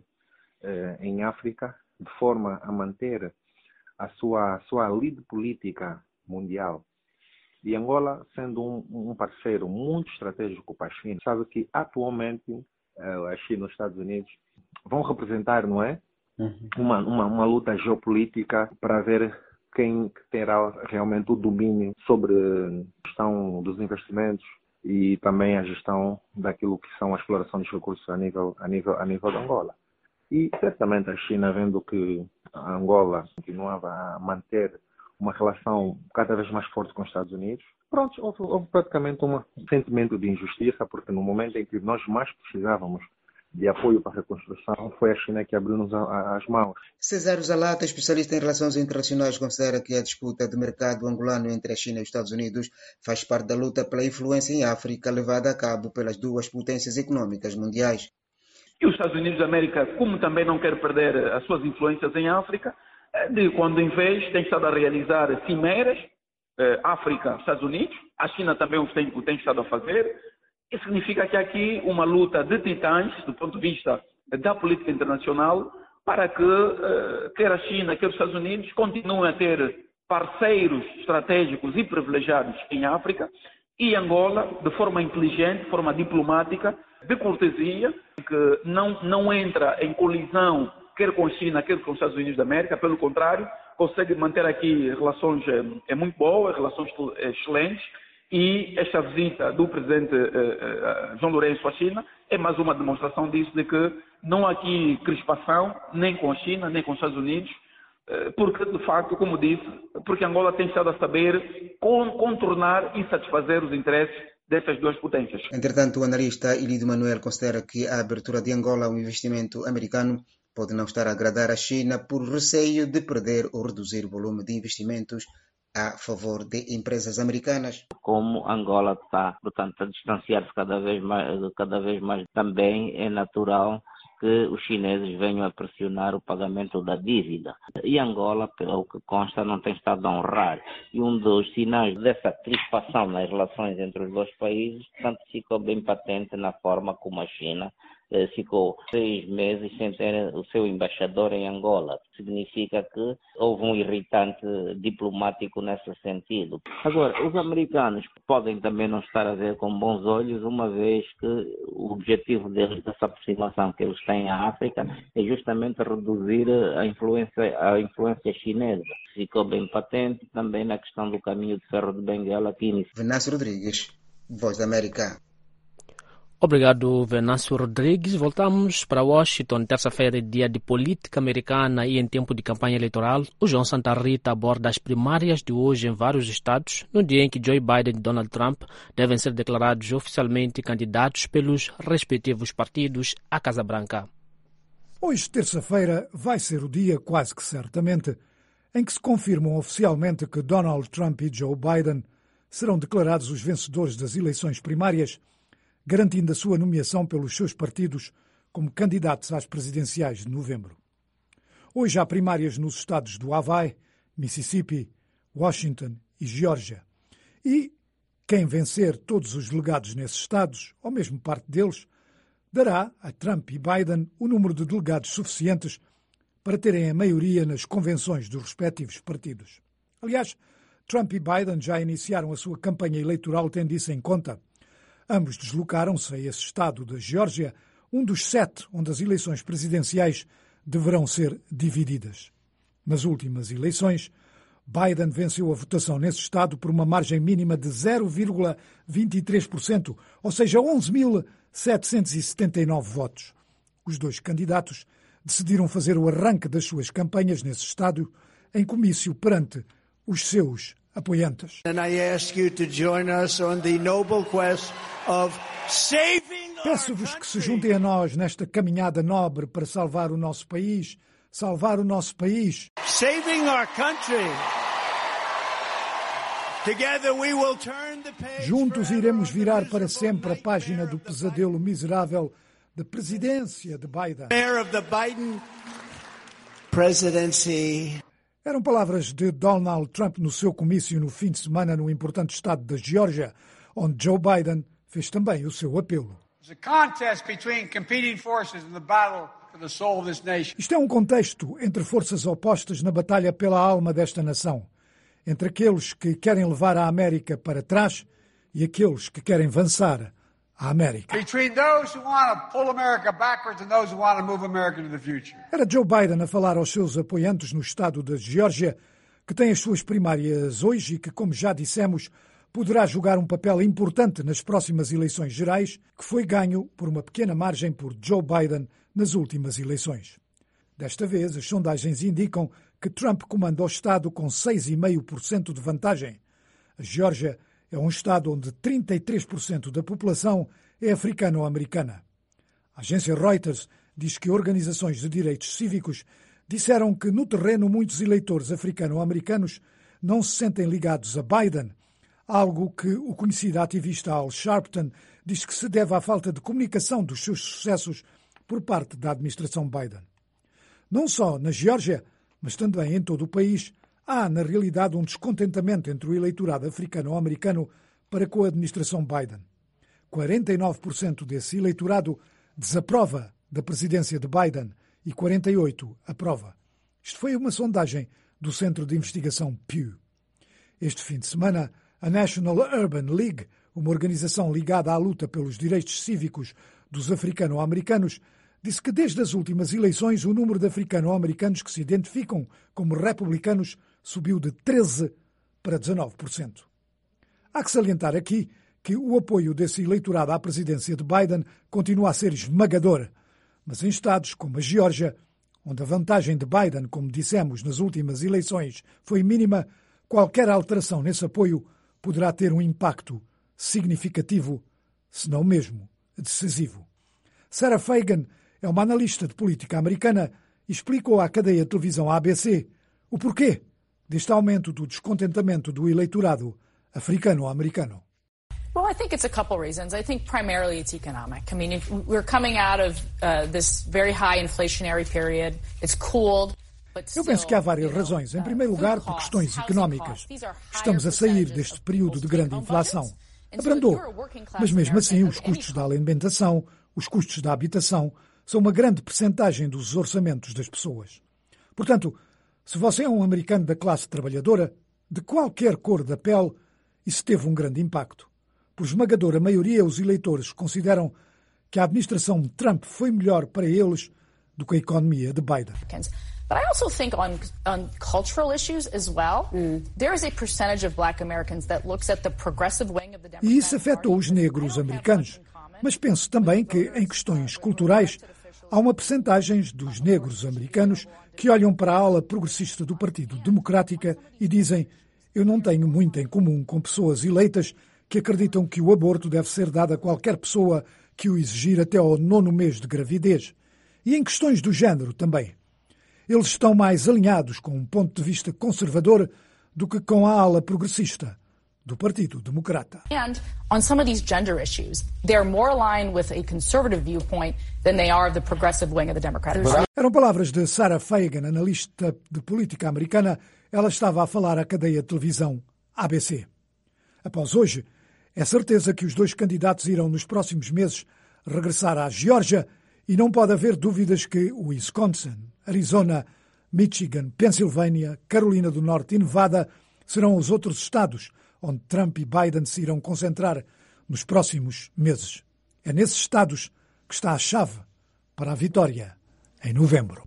Speaker 15: em África, de forma a manter a sua, a sua lead política mundial. E Angola, sendo um, um parceiro muito estratégico para a China, sabe que atualmente a China e os Estados Unidos vão representar, não é? Uhum. Uma, uma, uma luta geopolítica para ver quem terá realmente o domínio sobre a gestão dos investimentos e também a gestão daquilo que são a exploração dos recursos a nível, a nível, a nível de Angola. E certamente a China, vendo que a Angola continuava a manter uma relação cada vez mais forte com os Estados Unidos, pronto, houve, houve praticamente um sentimento de injustiça, porque no momento em que nós mais precisávamos de apoio para a reconstrução, foi a China que abriu-nos as mãos.
Speaker 11: Cesário Zalata, especialista em relações internacionais, considera que a disputa de mercado angolano entre a China e os Estados Unidos faz parte da luta pela influência em África levada a cabo pelas duas potências econômicas mundiais.
Speaker 16: E os Estados Unidos da América, como também não quer perder as suas influências em África, de quando em vez tem estado a realizar cimeras, eh, África, Estados Unidos, a China também o tem, o tem estado a fazer. Isso significa que há aqui uma luta de titãs, do ponto de vista da política internacional, para que eh, quer a China, quer os Estados Unidos continuem a ter parceiros estratégicos e privilegiados em África, e Angola, de forma inteligente, de forma diplomática, de cortesia, que não, não entra em colisão quer com a China, quer com os Estados Unidos da América, pelo contrário, consegue manter aqui relações é, é muito boas, relações excelentes, e esta visita do presidente eh, João Lourenço à China é mais uma demonstração disso, de que não há aqui crispação, nem com a China, nem com os Estados Unidos, eh, porque, de facto, como disse, porque Angola tem estado a saber contornar e satisfazer os interesses dessas duas potências.
Speaker 11: Entretanto, o analista Elidio Manuel considera que a abertura de Angola a um investimento americano pode não estar a agradar a China por receio de perder ou reduzir o volume de investimentos a favor de empresas americanas.
Speaker 18: Como Angola está, portanto, a distanciar-se cada vez mais, cada vez mais, também é natural que os chineses venham a pressionar o pagamento da dívida. E Angola, pelo que consta, não tem estado a honrar. E um dos sinais dessa crispação nas relações entre os dois países, portanto, ficou bem patente na forma como a China eh, ficou seis meses sem ter o seu embaixador em Angola. Significa que houve um irritante diplomático nesse sentido. Agora, os americanos podem também não estar a ver com bons olhos, uma vez que o objetivo deles, dessa aproximação que eles têm à África, é justamente reduzir a influência, a influência chinesa. Ficou bem patente também na questão do caminho de ferro de Benguela.
Speaker 11: Venâncio Rodrigues, Voz da América.
Speaker 14: Obrigado, Venâncio Rodrigues. Voltamos para Washington, terça-feira, dia de política americana e em tempo de campanha eleitoral. O João Santa Rita aborda as primárias de hoje em vários estados, no dia em que Joe Biden e Donald Trump devem ser declarados oficialmente candidatos pelos respectivos partidos à Casa Branca.
Speaker 1: Hoje, terça-feira, vai ser o dia, quase que certamente, em que se confirmam oficialmente que Donald Trump e Joe Biden serão declarados os vencedores das eleições primárias, garantindo a sua nomeação pelos seus partidos como candidatos às presidenciais de novembro. Hoje há primárias nos estados do Hawaii, Mississippi, Washington e Geórgia. E quem vencer todos os delegados nesses estados, ou mesmo parte deles, dará a Trump e Biden o número de delegados suficientes para terem a maioria nas convenções dos respectivos partidos. Aliás, Trump e Biden já iniciaram a sua campanha eleitoral tendo isso em conta. Ambos deslocaram-se a esse estado da Geórgia, um dos sete onde as eleições presidenciais deverão ser divididas. Nas últimas eleições, Biden venceu a votação nesse estado por uma margem mínima de zero vírgula vinte e três por cento, ou seja, onze mil setecentos e setenta e nove votos. Os dois candidatos decidiram fazer o arranque das suas campanhas nesse estado em comício perante os seus apoiantes. Peço-vos que se juntem a nós nesta caminhada nobre para salvar o nosso país, salvar o nosso país.
Speaker 5: Saving our country. Together we will turn the page.
Speaker 1: Juntos iremos virar para sempre a página do pesadelo miserável da presidência de Biden.
Speaker 5: Of the Biden presidency.
Speaker 1: Eram palavras de Donald Trump no seu comício no fim de semana no importante estado da Geórgia, onde Joe Biden fez também o seu apelo. Isto é um contexto entre forças opostas na batalha pela alma desta nação, entre aqueles que querem levar a América para trás e aqueles que querem avançar a América. Era Joe Biden a falar aos seus apoiantes no estado da Geórgia, que tem as suas primárias hoje e que, como já dissemos, poderá jogar um papel importante nas próximas eleições gerais, que foi ganho por uma pequena margem por Joe Biden nas últimas eleições. Desta vez, as sondagens indicam que Trump comanda o estado com seis vírgula cinco por cento de vantagem. A Geórgia é um estado onde trinta e três por cento da população é africano-americana. A agência Reuters diz que organizações de direitos cívicos disseram que no terreno muitos eleitores africano-americanos não se sentem ligados a Biden, algo que o conhecido ativista Al Sharpton diz que se deve à falta de comunicação dos seus sucessos por parte da administração Biden. Não só na Geórgia, mas também em todo o país, há, na realidade, um descontentamento entre o eleitorado africano-americano para com a administração Biden. quarenta e nove por cento desse eleitorado desaprova da presidência de Biden e quarenta e oito por cento aprova. Isto foi uma sondagem do Centro de Investigação Pew. Este fim de semana, a National Urban League, uma organização ligada à luta pelos direitos cívicos dos africano-americanos, disse que desde as últimas eleições o número de africano-americanos que se identificam como republicanos subiu de treze por cento para dezanove por cento. Há que salientar aqui que o apoio desse eleitorado à presidência de Biden continua a ser esmagador, mas em estados como a Geórgia, onde a vantagem de Biden, como dissemos nas últimas eleições, foi mínima, qualquer alteração nesse apoio poderá ter um impacto significativo, se não mesmo decisivo. Sarah Fagan é uma analista de política americana e explicou à cadeia de televisão A B C o porquê deste aumento do descontentamento do eleitorado africano-americano.
Speaker 13: Well, I think it's a couple reasons. I think primarily it's economic. I mean, if we're coming out of uh, this very high inflationary period. It's cooled.
Speaker 1: Eu penso que há várias razões. Em primeiro lugar, por questões económicas. Estamos a sair deste período de grande inflação. Abrandou. Mas mesmo assim, os custos da alimentação, os custos da habitação, são uma grande percentagem dos orçamentos das pessoas. Portanto, se você é um americano da classe trabalhadora, de qualquer cor da pele, isso teve um grande impacto. Por esmagadora maioria, os eleitores consideram que a administração de Trump foi melhor para eles do que a economia de Biden.
Speaker 13: But I also think on, on cultural issues as well, mm. there is a percentage of black Americans that looks at the progressive wing of the Democratic
Speaker 1: E isso afetou os negros americanos. Mas penso também que, em questões culturais, há uma percentagem dos negros americanos que olham para a ala progressista do Partido Democrática e dizem: eu não tenho muito em comum com pessoas eleitas que acreditam que o aborto deve ser dado a qualquer pessoa que o exigir até ao nono mês de gravidez. E em questões do género também. Eles estão mais alinhados com um ponto de vista conservador do que com a ala progressista do Partido Democrata.
Speaker 13: And on some of these gender issues, they're more aligned with a conservative viewpoint than they are of the progressive wing of the Democratic Party.
Speaker 1: Eram palavras de Sarah Fagan, analista de política americana. Ela estava a falar à cadeia de televisão A B C. Após hoje, é certeza que os dois candidatos irão nos próximos meses regressar à Geórgia e não pode haver dúvidas que o Wisconsin, Arizona, Michigan, Pensilvânia, Carolina do Norte e Nevada serão os outros estados onde Trump e Biden se irão concentrar nos próximos meses. É nesses estados que está a chave para a vitória em novembro.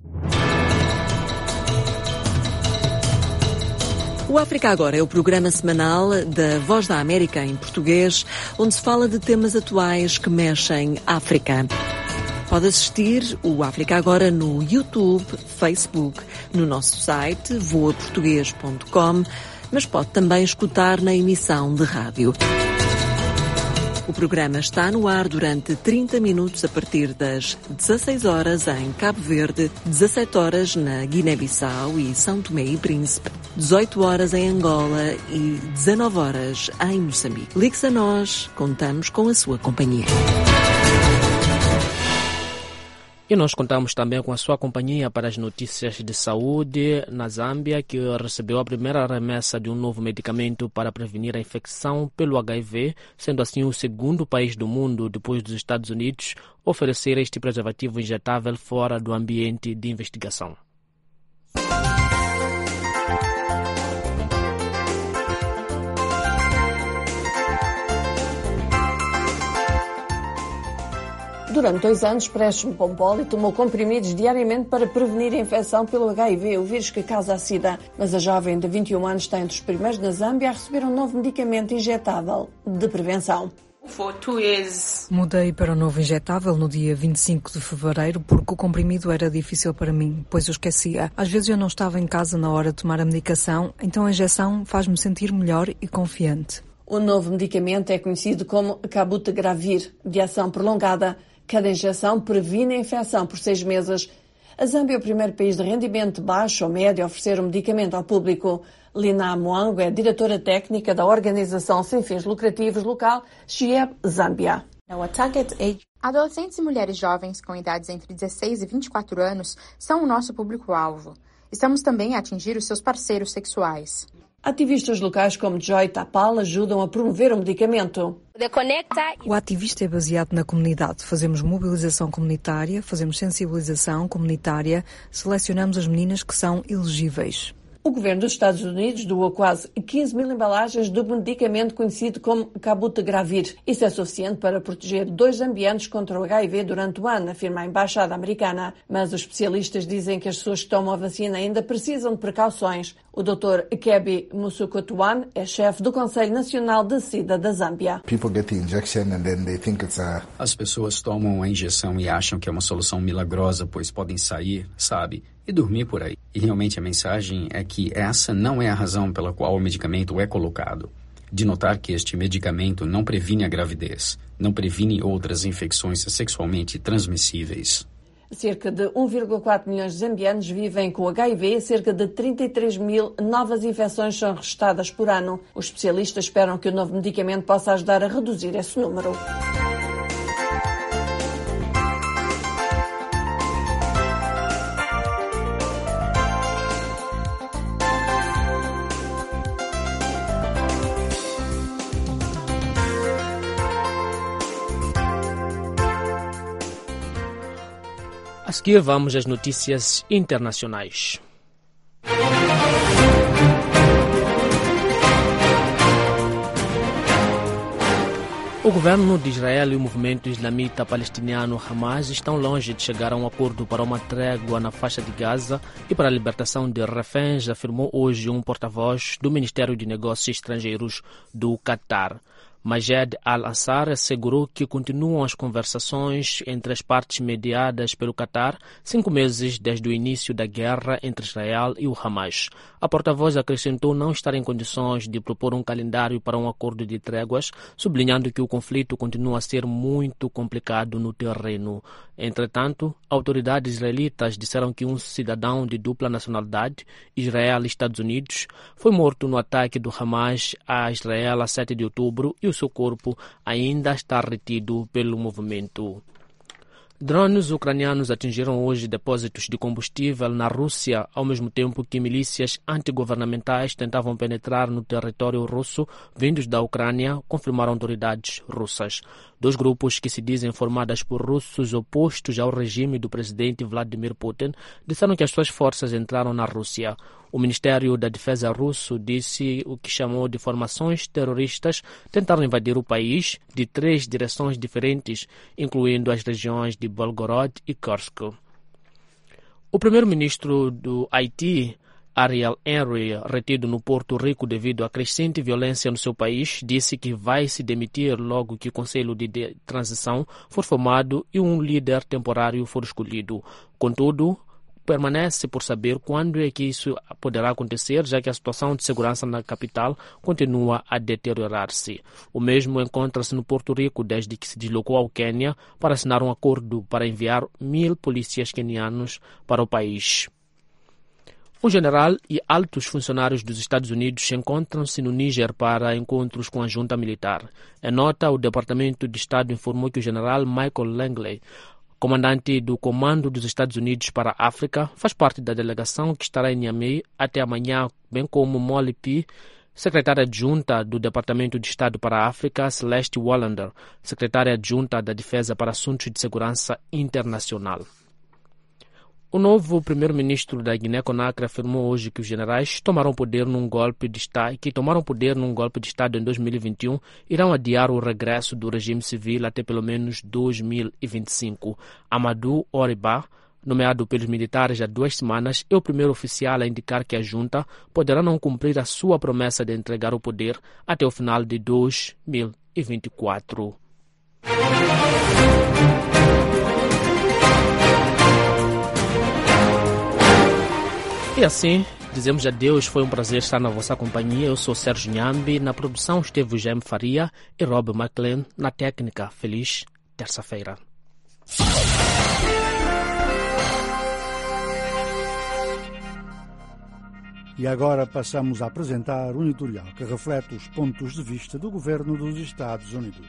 Speaker 17: O África Agora é o programa semanal da Voz da América em português, onde se fala de temas atuais que mexem África. Pode assistir o África Agora no YouTube, Facebook, no nosso site voa português ponto com, mas pode também escutar na emissão de rádio. O programa está no ar durante trinta minutos a partir das dezasseis horas em Cabo Verde, dezassete horas na Guiné-Bissau e São Tomé e Príncipe, dezoito horas em Angola e dezanove horas em Moçambique. Ligue-se a nós, contamos com a sua companhia.
Speaker 14: E nós contamos também com a sua companhia para as notícias de saúde na Zâmbia, que recebeu a primeira remessa de um novo medicamento para prevenir a infecção pelo H I V, sendo assim o segundo país do mundo, depois dos Estados Unidos, oferecer este preservativo injetável fora do ambiente de investigação.
Speaker 19: Durante dois anos, Prestes Mpompoli tomou comprimidos diariamente para prevenir a infecção pelo H I V, o vírus que causa a SIDA. Mas a jovem de vinte e um anos está entre os primeiros na Zâmbia a receber um novo medicamento injetável de prevenção.
Speaker 20: Mudei para o novo injetável no dia vinte e cinco de fevereiro porque o comprimido era difícil para mim, pois eu esquecia. Às vezes eu não estava em casa na hora de tomar a medicação, então a injeção faz-me sentir melhor e confiante.
Speaker 19: O novo medicamento é conhecido como Cabotegravir, de ação prolongada. Cada injeção previne a infecção por seis meses. A Zâmbia é o primeiro país de rendimento baixo ou médio a oferecer o medicamento ao público. Lina Mwango é diretora técnica da organização sem fins lucrativos local Chieb Zâmbia.
Speaker 23: Adolescentes e mulheres jovens com idades entre dezesseis e vinte e quatro anos são o nosso público-alvo. Estamos também a atingir os seus parceiros sexuais.
Speaker 19: Ativistas locais como Joy Tapal ajudam a promover o medicamento.
Speaker 20: O ativista é baseado na comunidade. Fazemos mobilização comunitária, fazemos sensibilização comunitária, selecionamos as meninas que são elegíveis.
Speaker 19: O governo dos Estados Unidos doou quase quinze mil embalagens do medicamento conhecido como Cabotegravir. Isso é suficiente para proteger dois ambientes contra o H I V durante o ano, afirma a Embaixada Americana. Mas os especialistas dizem que as pessoas que tomam a vacina ainda precisam de precauções. O doutor Kebi Musukotuan é chefe do Conselho Nacional de SIDA da Zâmbia.
Speaker 25: As pessoas tomam a injeção e acham que é uma solução milagrosa, pois podem sair, sabe, e dormir por aí. E realmente a mensagem é que essa não é a razão pela qual o medicamento é colocado. De notar que este medicamento não previne a gravidez, não previne outras infecções sexualmente transmissíveis.
Speaker 19: Cerca de um vírgula quatro milhões de zambianos vivem com H I V e cerca de trinta e três mil novas infecções são registradas por ano. Os especialistas esperam que o novo medicamento possa ajudar a reduzir esse número.
Speaker 14: A seguir vamos às notícias internacionais. O governo de Israel e o movimento islamita palestiniano Hamas estão longe de chegar a um acordo para uma trégua na faixa de Gaza e para a libertação de reféns, afirmou hoje um porta-voz do Ministério de Negócios Estrangeiros do Catar. Majed al-Assar assegurou que continuam as conversações entre as partes mediadas pelo Qatar, cinco meses desde o início da guerra entre Israel e o Hamas. A porta-voz acrescentou não estar em condições de propor um calendário para um acordo de tréguas, sublinhando que o conflito continua a ser muito complicado no terreno. Entretanto, autoridades israelitas disseram que um cidadão de dupla nacionalidade, Israel e Estados Unidos, foi morto no ataque do Hamas a Israel a sete de outubro e o seu corpo ainda está retido pelo movimento. Drones ucranianos atingiram hoje depósitos de combustível na Rússia, ao mesmo tempo que milícias antigovernamentais tentavam penetrar no território russo vindos da Ucrânia, confirmaram autoridades russas. Dois grupos que se dizem formados por russos opostos ao regime do presidente Vladimir Putin disseram que as suas forças entraram na Rússia. O Ministério da Defesa russo disse o que chamou de formações terroristas tentaram invadir o país de três direções diferentes, incluindo as regiões de Belgorod e Kursk. O primeiro-ministro do Haiti, Ariel Henry, retido no Porto Rico devido à crescente violência no seu país, disse que vai se demitir logo que o Conselho de, de Transição for formado e um líder temporário for escolhido. Contudo, permanece por saber quando é que isso poderá acontecer, já que a situação de segurança na capital continua a deteriorar-se. O mesmo encontra-se no Porto Rico desde que se deslocou ao Quênia para assinar um acordo para enviar mil polícias quenianos para o país. Um general e altos funcionários dos Estados Unidos encontram-se no Níger para encontros com a junta militar. Em nota, o Departamento de Estado informou que o general Michael Langley, comandante do Comando dos Estados Unidos para a África, faz parte da delegação que estará em Niamey até amanhã, bem como Molly P., secretária adjunta do Departamento de Estado para a África, Celeste Wallander, secretária adjunta da Defesa para Assuntos de Segurança Internacional. O novo primeiro-ministro da Guiné-Conakry afirmou hoje que os generais tomaram poder num golpe de estado, que tomaram poder num golpe de Estado em dois mil e vinte e um irão adiar o regresso do regime civil até pelo menos dois mil e vinte e cinco. Amadou Oriba, nomeado pelos militares há duas semanas, é o primeiro oficial a indicar que a junta poderá não cumprir a sua promessa de entregar o poder até o final de dois mil e vinte e quatro. E assim, dizemos adeus, foi um prazer estar na vossa companhia. Eu sou Sérgio Nhambi, na produção esteve o Jaime Faria e Rob McLean, na técnica. Feliz terça-feira.
Speaker 1: E agora passamos a apresentar um editorial que reflete os pontos de vista do governo dos Estados Unidos.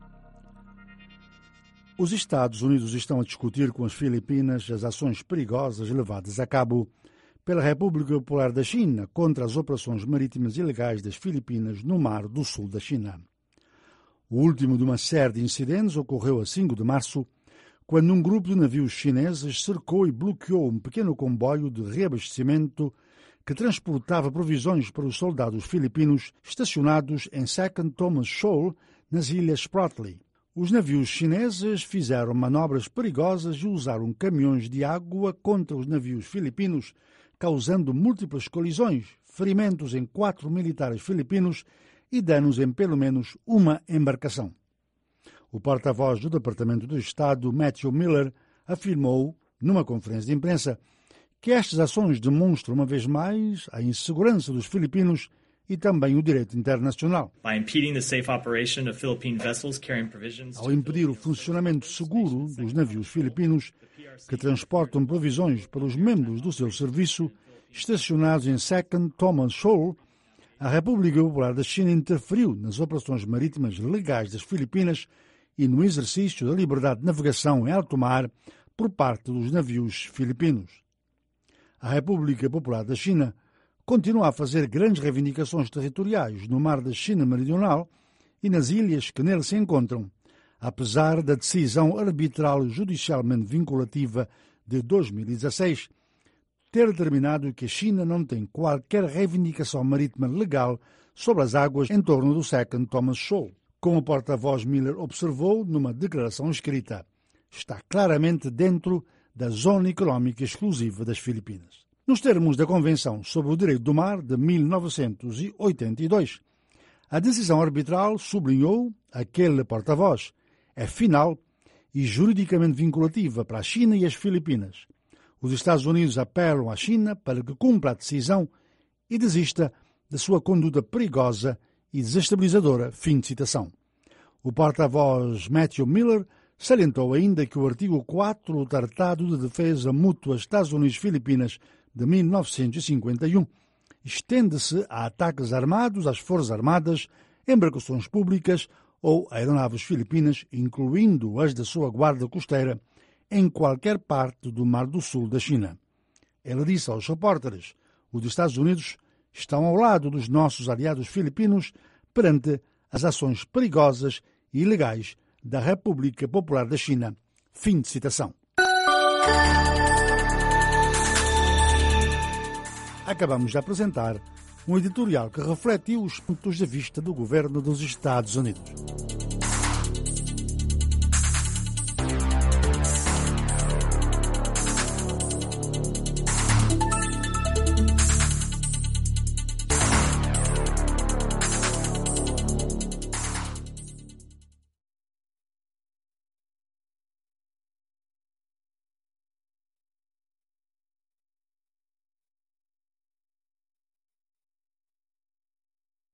Speaker 1: Os Estados Unidos estão a discutir com as Filipinas as ações perigosas levadas a cabo pela República Popular da China contra as operações marítimas ilegais das Filipinas no Mar do Sul da China. O último de uma série de incidentes ocorreu a cinco de março, quando um grupo de navios chineses cercou e bloqueou um pequeno comboio de reabastecimento que transportava provisões para os soldados filipinos estacionados em Second Thomas Shoal, nas Ilhas Spratly. Os navios chineses fizeram manobras perigosas e usaram caminhões de água contra os navios filipinos, causando múltiplas colisões, ferimentos em quatro militares filipinos e danos em pelo menos uma embarcação. O porta-voz do Departamento do Estado, Matthew Miller, afirmou, numa conferência de imprensa, que estas ações demonstram uma vez mais a insegurança dos filipinos e também o direito internacional. Ao impedir o funcionamento seguro dos navios filipinos que transportam provisões para os membros do seu serviço estacionados em Second Thomas Shoal, a República Popular da China interferiu nas operações marítimas legais das Filipinas e no exercício da liberdade de navegação em alto mar por parte dos navios filipinos. A República Popular da China continua a fazer grandes reivindicações territoriais no Mar da China Meridional e nas ilhas que nele se encontram, apesar da decisão arbitral judicialmente vinculativa de dois mil e dezasseis ter determinado que a China não tem qualquer reivindicação marítima legal sobre as águas em torno do Second Thomas Shoal. Como o porta-voz Miller observou numa declaração escrita, está claramente dentro da Zona Económica Exclusiva das Filipinas. Nos termos da Convenção sobre o Direito do Mar de mil novecentos e oitenta e dois,
Speaker 2: A decisão arbitral, sublinhou aquele porta-voz, é final e juridicamente vinculativa para a China e as Filipinas. Os Estados Unidos apelam à China para que cumpra a decisão e desista da sua conduta perigosa e desestabilizadora. Fim de citação. O porta-voz Matthew Miller salientou ainda que o artigo quatro do Tratado de Defesa Mútua Estados Unidos-Filipinas de mil novecentos e cinquenta e um estende-se a ataques armados às Forças Armadas, embarcações públicas ou aeronaves filipinas, incluindo as da sua guarda costeira, em qualquer parte do Mar do Sul da China. Ela disse aos repórteres: os Estados Unidos estão ao lado dos nossos aliados filipinos perante as ações perigosas e ilegais da República Popular da China. Fim de citação. Acabamos de apresentar um editorial que refletiu os pontos de vista do governo dos Estados Unidos.